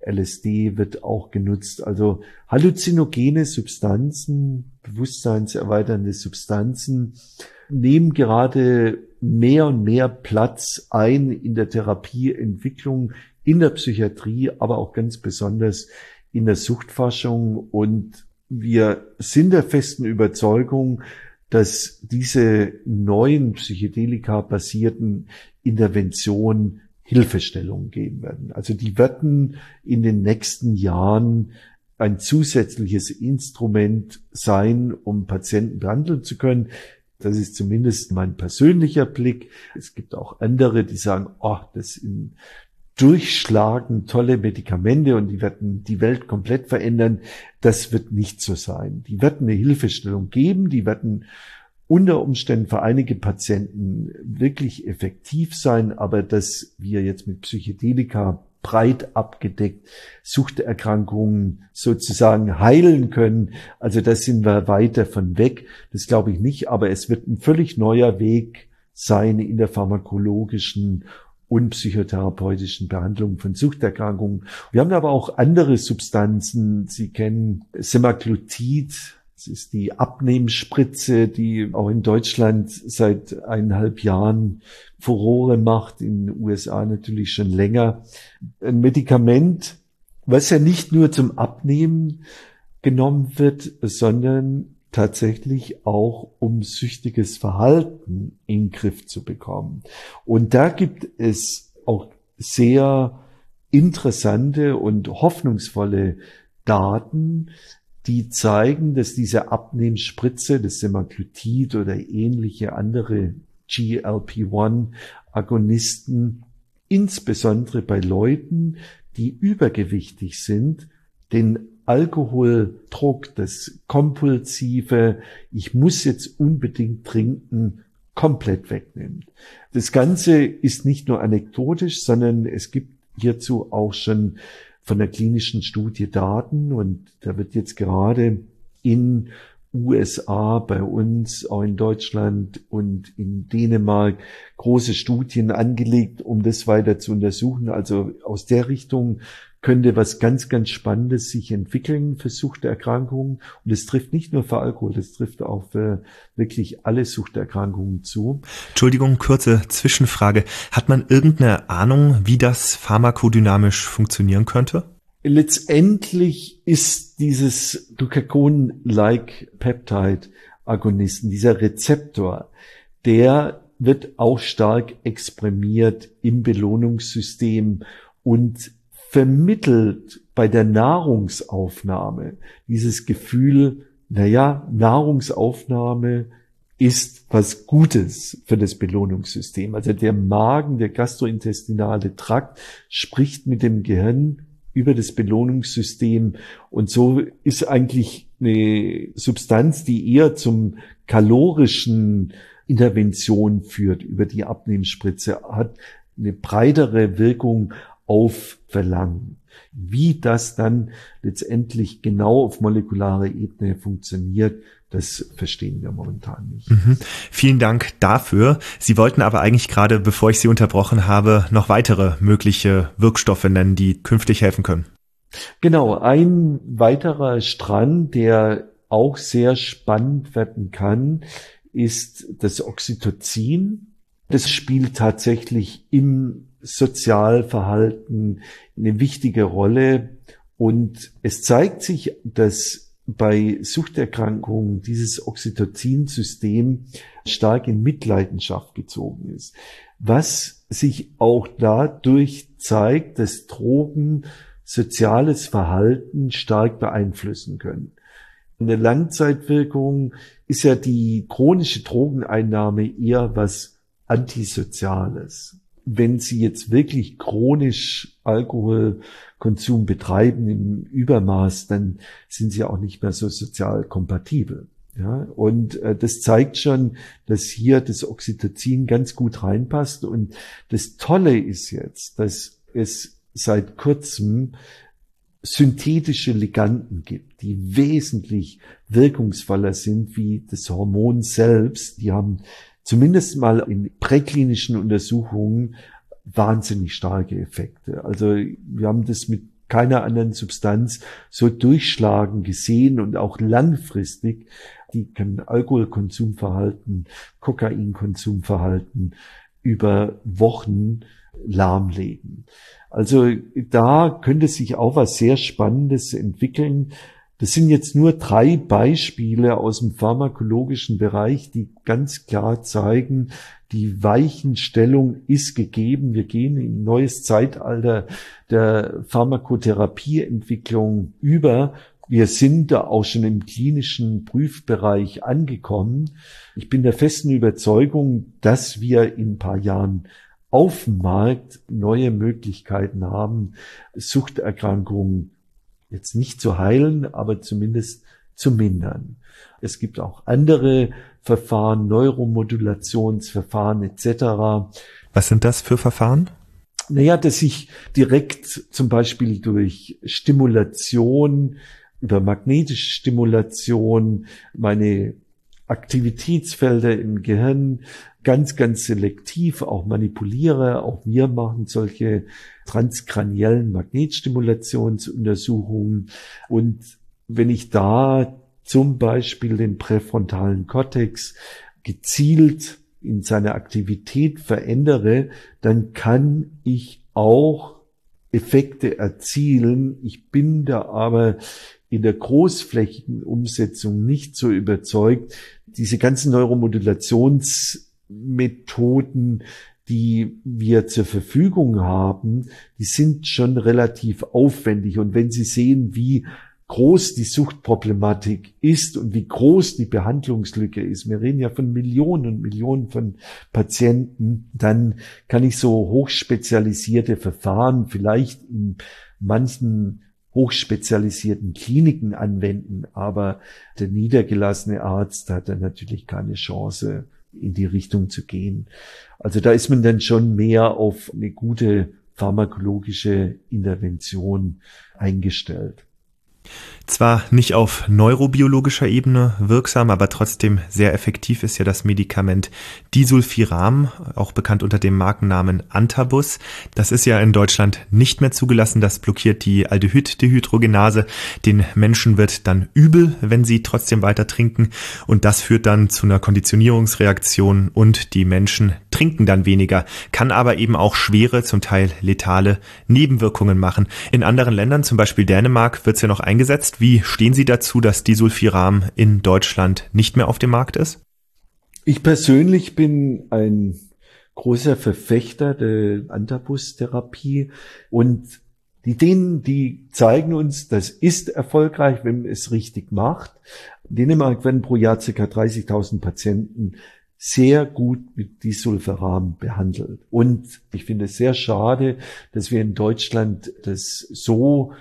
Speaker 1: LSD wird auch genutzt. Also halluzinogene Substanzen, bewusstseinserweiternde Substanzen nehmen gerade mehr und mehr Platz ein in der Therapieentwicklung, in der Psychiatrie, aber auch ganz besonders in der Suchtforschung. Und wir sind der festen Überzeugung, dass diese neuen Psychedelika-basierten Interventionen Hilfestellung geben werden. Also die werden in den nächsten Jahren ein zusätzliches Instrument sein, um Patienten behandeln zu können. Das ist zumindest mein persönlicher Blick. Es gibt auch andere, die sagen, das sind durchschlagend tolle Medikamente und die werden die Welt komplett verändern. Das wird nicht so sein. Die werden eine Hilfestellung geben, die werden unter Umständen für einige Patienten wirklich effektiv sein, aber dass wir jetzt mit Psychedelika breit abgedeckt Suchterkrankungen sozusagen heilen können, also da sind wir weit davon weg. Das glaube ich nicht, aber es wird ein völlig neuer Weg sein in der pharmakologischen und psychotherapeutischen Behandlung von Suchterkrankungen. Wir haben aber auch andere Substanzen. Sie kennen Semaglutid. Das ist die Abnehmspritze, die auch in Deutschland seit 1,5 Jahren Furore macht, in den USA natürlich schon länger. Ein Medikament, was ja nicht nur zum Abnehmen genommen wird, sondern tatsächlich auch um süchtiges Verhalten in den Griff zu bekommen. Und da gibt es auch sehr interessante und hoffnungsvolle Daten, die zeigen, dass diese Abnehmspritze, das Semaglutid oder ähnliche andere GLP-1-Agonisten, insbesondere bei Leuten, die übergewichtig sind, den Alkoholdruck, das kompulsive, ich muss jetzt unbedingt trinken, komplett wegnimmt. Das Ganze ist nicht nur anekdotisch, sondern es gibt hierzu auch schon von der klinischen Studie Daten und da wird jetzt gerade in USA, bei uns, auch in Deutschland und in Dänemark große Studien angelegt, um das weiter zu untersuchen. Also aus der Richtung könnte was ganz, ganz Spannendes sich entwickeln für Suchterkrankungen. Und es trifft nicht nur für Alkohol, das trifft auch für wirklich alle Suchterkrankungen zu.
Speaker 2: Entschuldigung, kurze Zwischenfrage. Hat man irgendeine Ahnung, wie das pharmakodynamisch funktionieren könnte?
Speaker 1: Letztendlich ist dieses Glucagon-like Peptide-Agonisten, dieser Rezeptor, der wird auch stark exprimiert im Belohnungssystem und vermittelt bei der Nahrungsaufnahme dieses Gefühl, Nahrungsaufnahme ist was Gutes für das Belohnungssystem. Also der Magen, der gastrointestinale Trakt spricht mit dem Gehirn über das Belohnungssystem und so ist eigentlich eine Substanz, die eher zum kalorischen Intervention führt über die Abnehmspritze, hat eine breitere Wirkung auf Verlangen. Wie das dann letztendlich genau auf molekularer Ebene funktioniert, das verstehen wir momentan nicht.
Speaker 2: Vielen Dank dafür. Sie wollten aber eigentlich gerade, bevor ich Sie unterbrochen habe, noch weitere mögliche Wirkstoffe nennen, die künftig helfen können.
Speaker 1: Genau, ein weiterer Strang, der auch sehr spannend werden kann, ist das Oxytocin. Das spielt tatsächlich im Sozialverhalten eine wichtige Rolle. Und es zeigt sich, dass bei Suchterkrankungen dieses Oxytocin-System stark in Mitleidenschaft gezogen ist. Was sich auch dadurch zeigt, dass Drogen soziales Verhalten stark beeinflussen können. In der Langzeitwirkung ist ja die chronische Drogeneinnahme eher was Antisoziales. Wenn Sie jetzt wirklich chronisch Alkoholkonsum betreiben im Übermaß, dann sind Sie auch nicht mehr so sozial kompatibel. Ja, und das zeigt schon, dass hier das Oxytocin ganz gut reinpasst. Und das Tolle ist jetzt, dass es seit kurzem synthetische Liganden gibt, die wesentlich wirkungsvoller sind wie das Hormon selbst. Die haben zumindest mal in präklinischen Untersuchungen wahnsinnig starke Effekte. Also wir haben das mit keiner anderen Substanz so durchschlagen gesehen und auch langfristig. Die können Alkoholkonsumverhalten, Kokainkonsumverhalten über Wochen lahmlegen. Also da könnte sich auch was sehr Spannendes entwickeln. Das sind jetzt nur 3 Beispiele aus dem pharmakologischen Bereich, die ganz klar zeigen, die Weichenstellung ist gegeben. Wir gehen in ein neues Zeitalter der Pharmakotherapieentwicklung über. Wir sind da auch schon im klinischen Prüfbereich angekommen. Ich bin der festen Überzeugung, dass wir in ein paar Jahren auf dem Markt neue Möglichkeiten haben, Suchterkrankungen jetzt nicht zu heilen, aber zumindest zu mindern. Es gibt auch andere Verfahren, Neuromodulationsverfahren etc.
Speaker 2: Was sind das für Verfahren?
Speaker 1: Naja, dass ich direkt zum Beispiel durch Stimulation, über magnetische Stimulation meine Aktivitätsfelder im Gehirn ganz selektiv auch manipuliere. Auch wir machen solche transkraniellen Magnetstimulationsuntersuchungen. Und wenn ich da zum Beispiel den präfrontalen Kortex gezielt in seiner Aktivität verändere, dann kann ich auch Effekte erzielen. Ich bin da aber in der großflächigen Umsetzung nicht so überzeugt. Diese ganzen Neuromodulationsmethoden, die wir zur Verfügung haben, die sind schon relativ aufwendig. Und wenn Sie sehen, wie groß die Suchtproblematik ist und wie groß die Behandlungslücke ist, wir reden ja von Millionen und Millionen von Patienten, dann kann ich so hochspezialisierte Verfahren vielleicht in manchen hochspezialisierten Kliniken anwenden, aber der niedergelassene Arzt hat dann natürlich keine Chance, in die Richtung zu gehen. Also da ist man dann schon mehr auf eine gute pharmakologische Intervention eingestellt.
Speaker 2: Zwar nicht auf neurobiologischer Ebene wirksam, aber trotzdem sehr effektiv ist ja das Medikament Disulfiram, auch bekannt unter dem Markennamen Antabus. Das ist ja in Deutschland nicht mehr zugelassen. Das blockiert die Aldehyd-Dehydrogenase. Den Menschen wird dann übel, wenn sie trotzdem weiter trinken. Und das führt dann zu einer Konditionierungsreaktion und die Menschen trinken dann weniger, kann aber eben auch schwere, zum Teil letale Nebenwirkungen machen. In anderen Ländern, zum Beispiel Dänemark, wird es ja noch eingesetzt. Wie stehen Sie dazu, dass Disulfiram in Deutschland nicht mehr auf dem Markt ist?
Speaker 1: Ich persönlich bin ein großer Verfechter der Antabus-Therapie und die Ideen, die zeigen uns, das ist erfolgreich, wenn man es richtig macht. In Dänemark werden pro Jahr ca. 30.000 Patienten sehr gut mit Disulfiram behandelt. Und ich finde es sehr schade, dass wir in Deutschland das so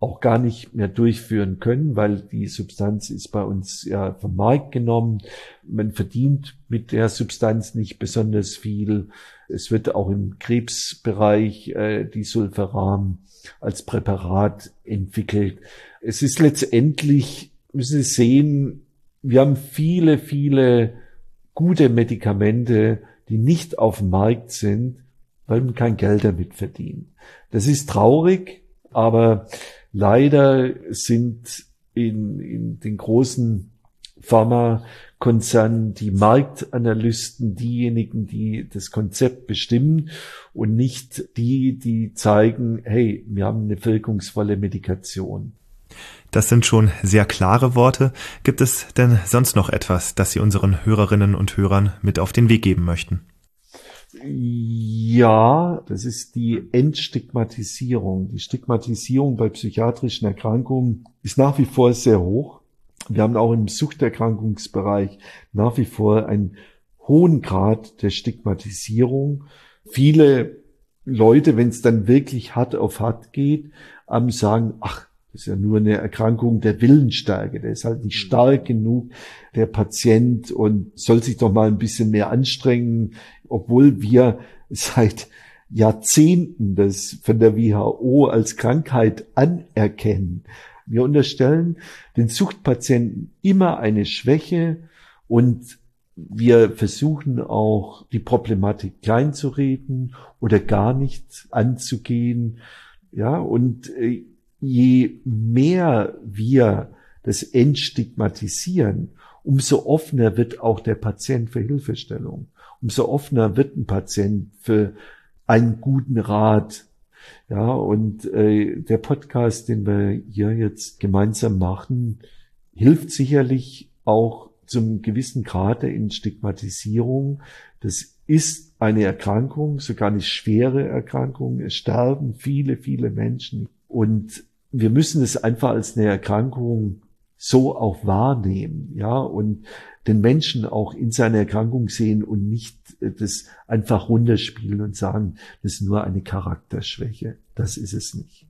Speaker 1: auch gar nicht mehr durchführen können, weil die Substanz ist bei uns ja vom Markt genommen. Man verdient mit der Substanz nicht besonders viel. Es wird auch im Krebsbereich Disulfiram als Präparat entwickelt. Es ist letztendlich, müssen Sie sehen, wir haben viele, viele gute Medikamente, die nicht auf dem Markt sind, weil man kein Geld damit verdient. Das ist traurig, aber leider sind in den großen Pharmakonzernen die Marktanalysten diejenigen, die das Konzept bestimmen und nicht die zeigen, hey, wir haben eine wirkungsvolle Medikation.
Speaker 2: Das sind schon sehr klare Worte. Gibt es denn sonst noch etwas, das Sie unseren Hörerinnen und Hörern mit auf den Weg geben möchten?
Speaker 1: Ja, das ist die Entstigmatisierung. Die Stigmatisierung bei psychiatrischen Erkrankungen ist nach wie vor sehr hoch. Wir haben auch im Suchterkrankungsbereich nach wie vor einen hohen Grad der Stigmatisierung. Viele Leute, wenn es dann wirklich hart auf hart geht, sagen, ach, das ist ja nur eine Erkrankung der Willensstärke. Der ist halt nicht stark genug, der Patient, und soll sich doch mal ein bisschen mehr anstrengen, obwohl wir seit Jahrzehnten das von der WHO als Krankheit anerkennen. Wir unterstellen den Suchtpatienten immer eine Schwäche und wir versuchen auch, die Problematik kleinzureden oder gar nicht anzugehen. Ja, und je mehr wir das entstigmatisieren, umso offener wird auch der Patient für Hilfestellung. Umso offener wird ein Patient für einen guten Rat. Ja, und der Podcast, den wir hier jetzt gemeinsam machen, hilft sicherlich auch zum gewissen Grad der Entstigmatisierung. Das ist eine Erkrankung, sogar eine schwere Erkrankung. Es sterben viele, viele Menschen. Und wir müssen es einfach als eine Erkrankung so auch wahrnehmen, ja, und den Menschen auch in seiner Erkrankung sehen und nicht das einfach runterspielen und sagen, das ist nur eine Charakterschwäche. Das ist es nicht.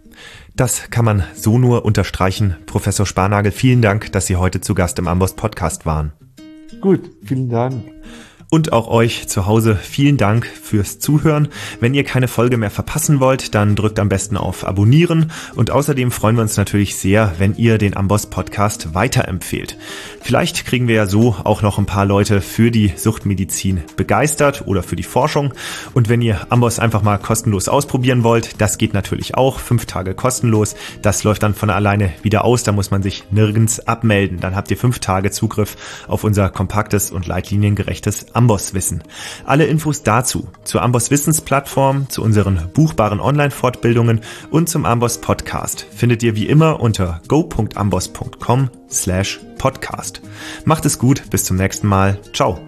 Speaker 2: Das kann man so nur unterstreichen. Professor Sparnagel, vielen Dank, dass Sie heute zu Gast im Amboss Podcast waren.
Speaker 1: Gut, vielen Dank.
Speaker 2: Und auch euch zu Hause vielen Dank fürs Zuhören. Wenn ihr keine Folge mehr verpassen wollt, dann drückt am besten auf Abonnieren. Und außerdem freuen wir uns natürlich sehr, wenn ihr den Amboss Podcast weiterempfehlt. Vielleicht kriegen wir ja so auch noch ein paar Leute für die Suchtmedizin begeistert oder für die Forschung. Und wenn ihr Amboss einfach mal kostenlos ausprobieren wollt, das geht natürlich auch. 5 Tage kostenlos. Das läuft dann von alleine wieder aus. Da muss man sich nirgends abmelden. Dann habt ihr 5 Tage Zugriff auf unser kompaktes und leitliniengerechtes Amboss-Wissen. Alle Infos dazu, zur Amboss-Wissensplattform, zu unseren buchbaren Online-Fortbildungen und zum Amboss Podcast findet ihr wie immer unter go.amboss.com/podcast. Macht es gut, bis zum nächsten Mal. Ciao.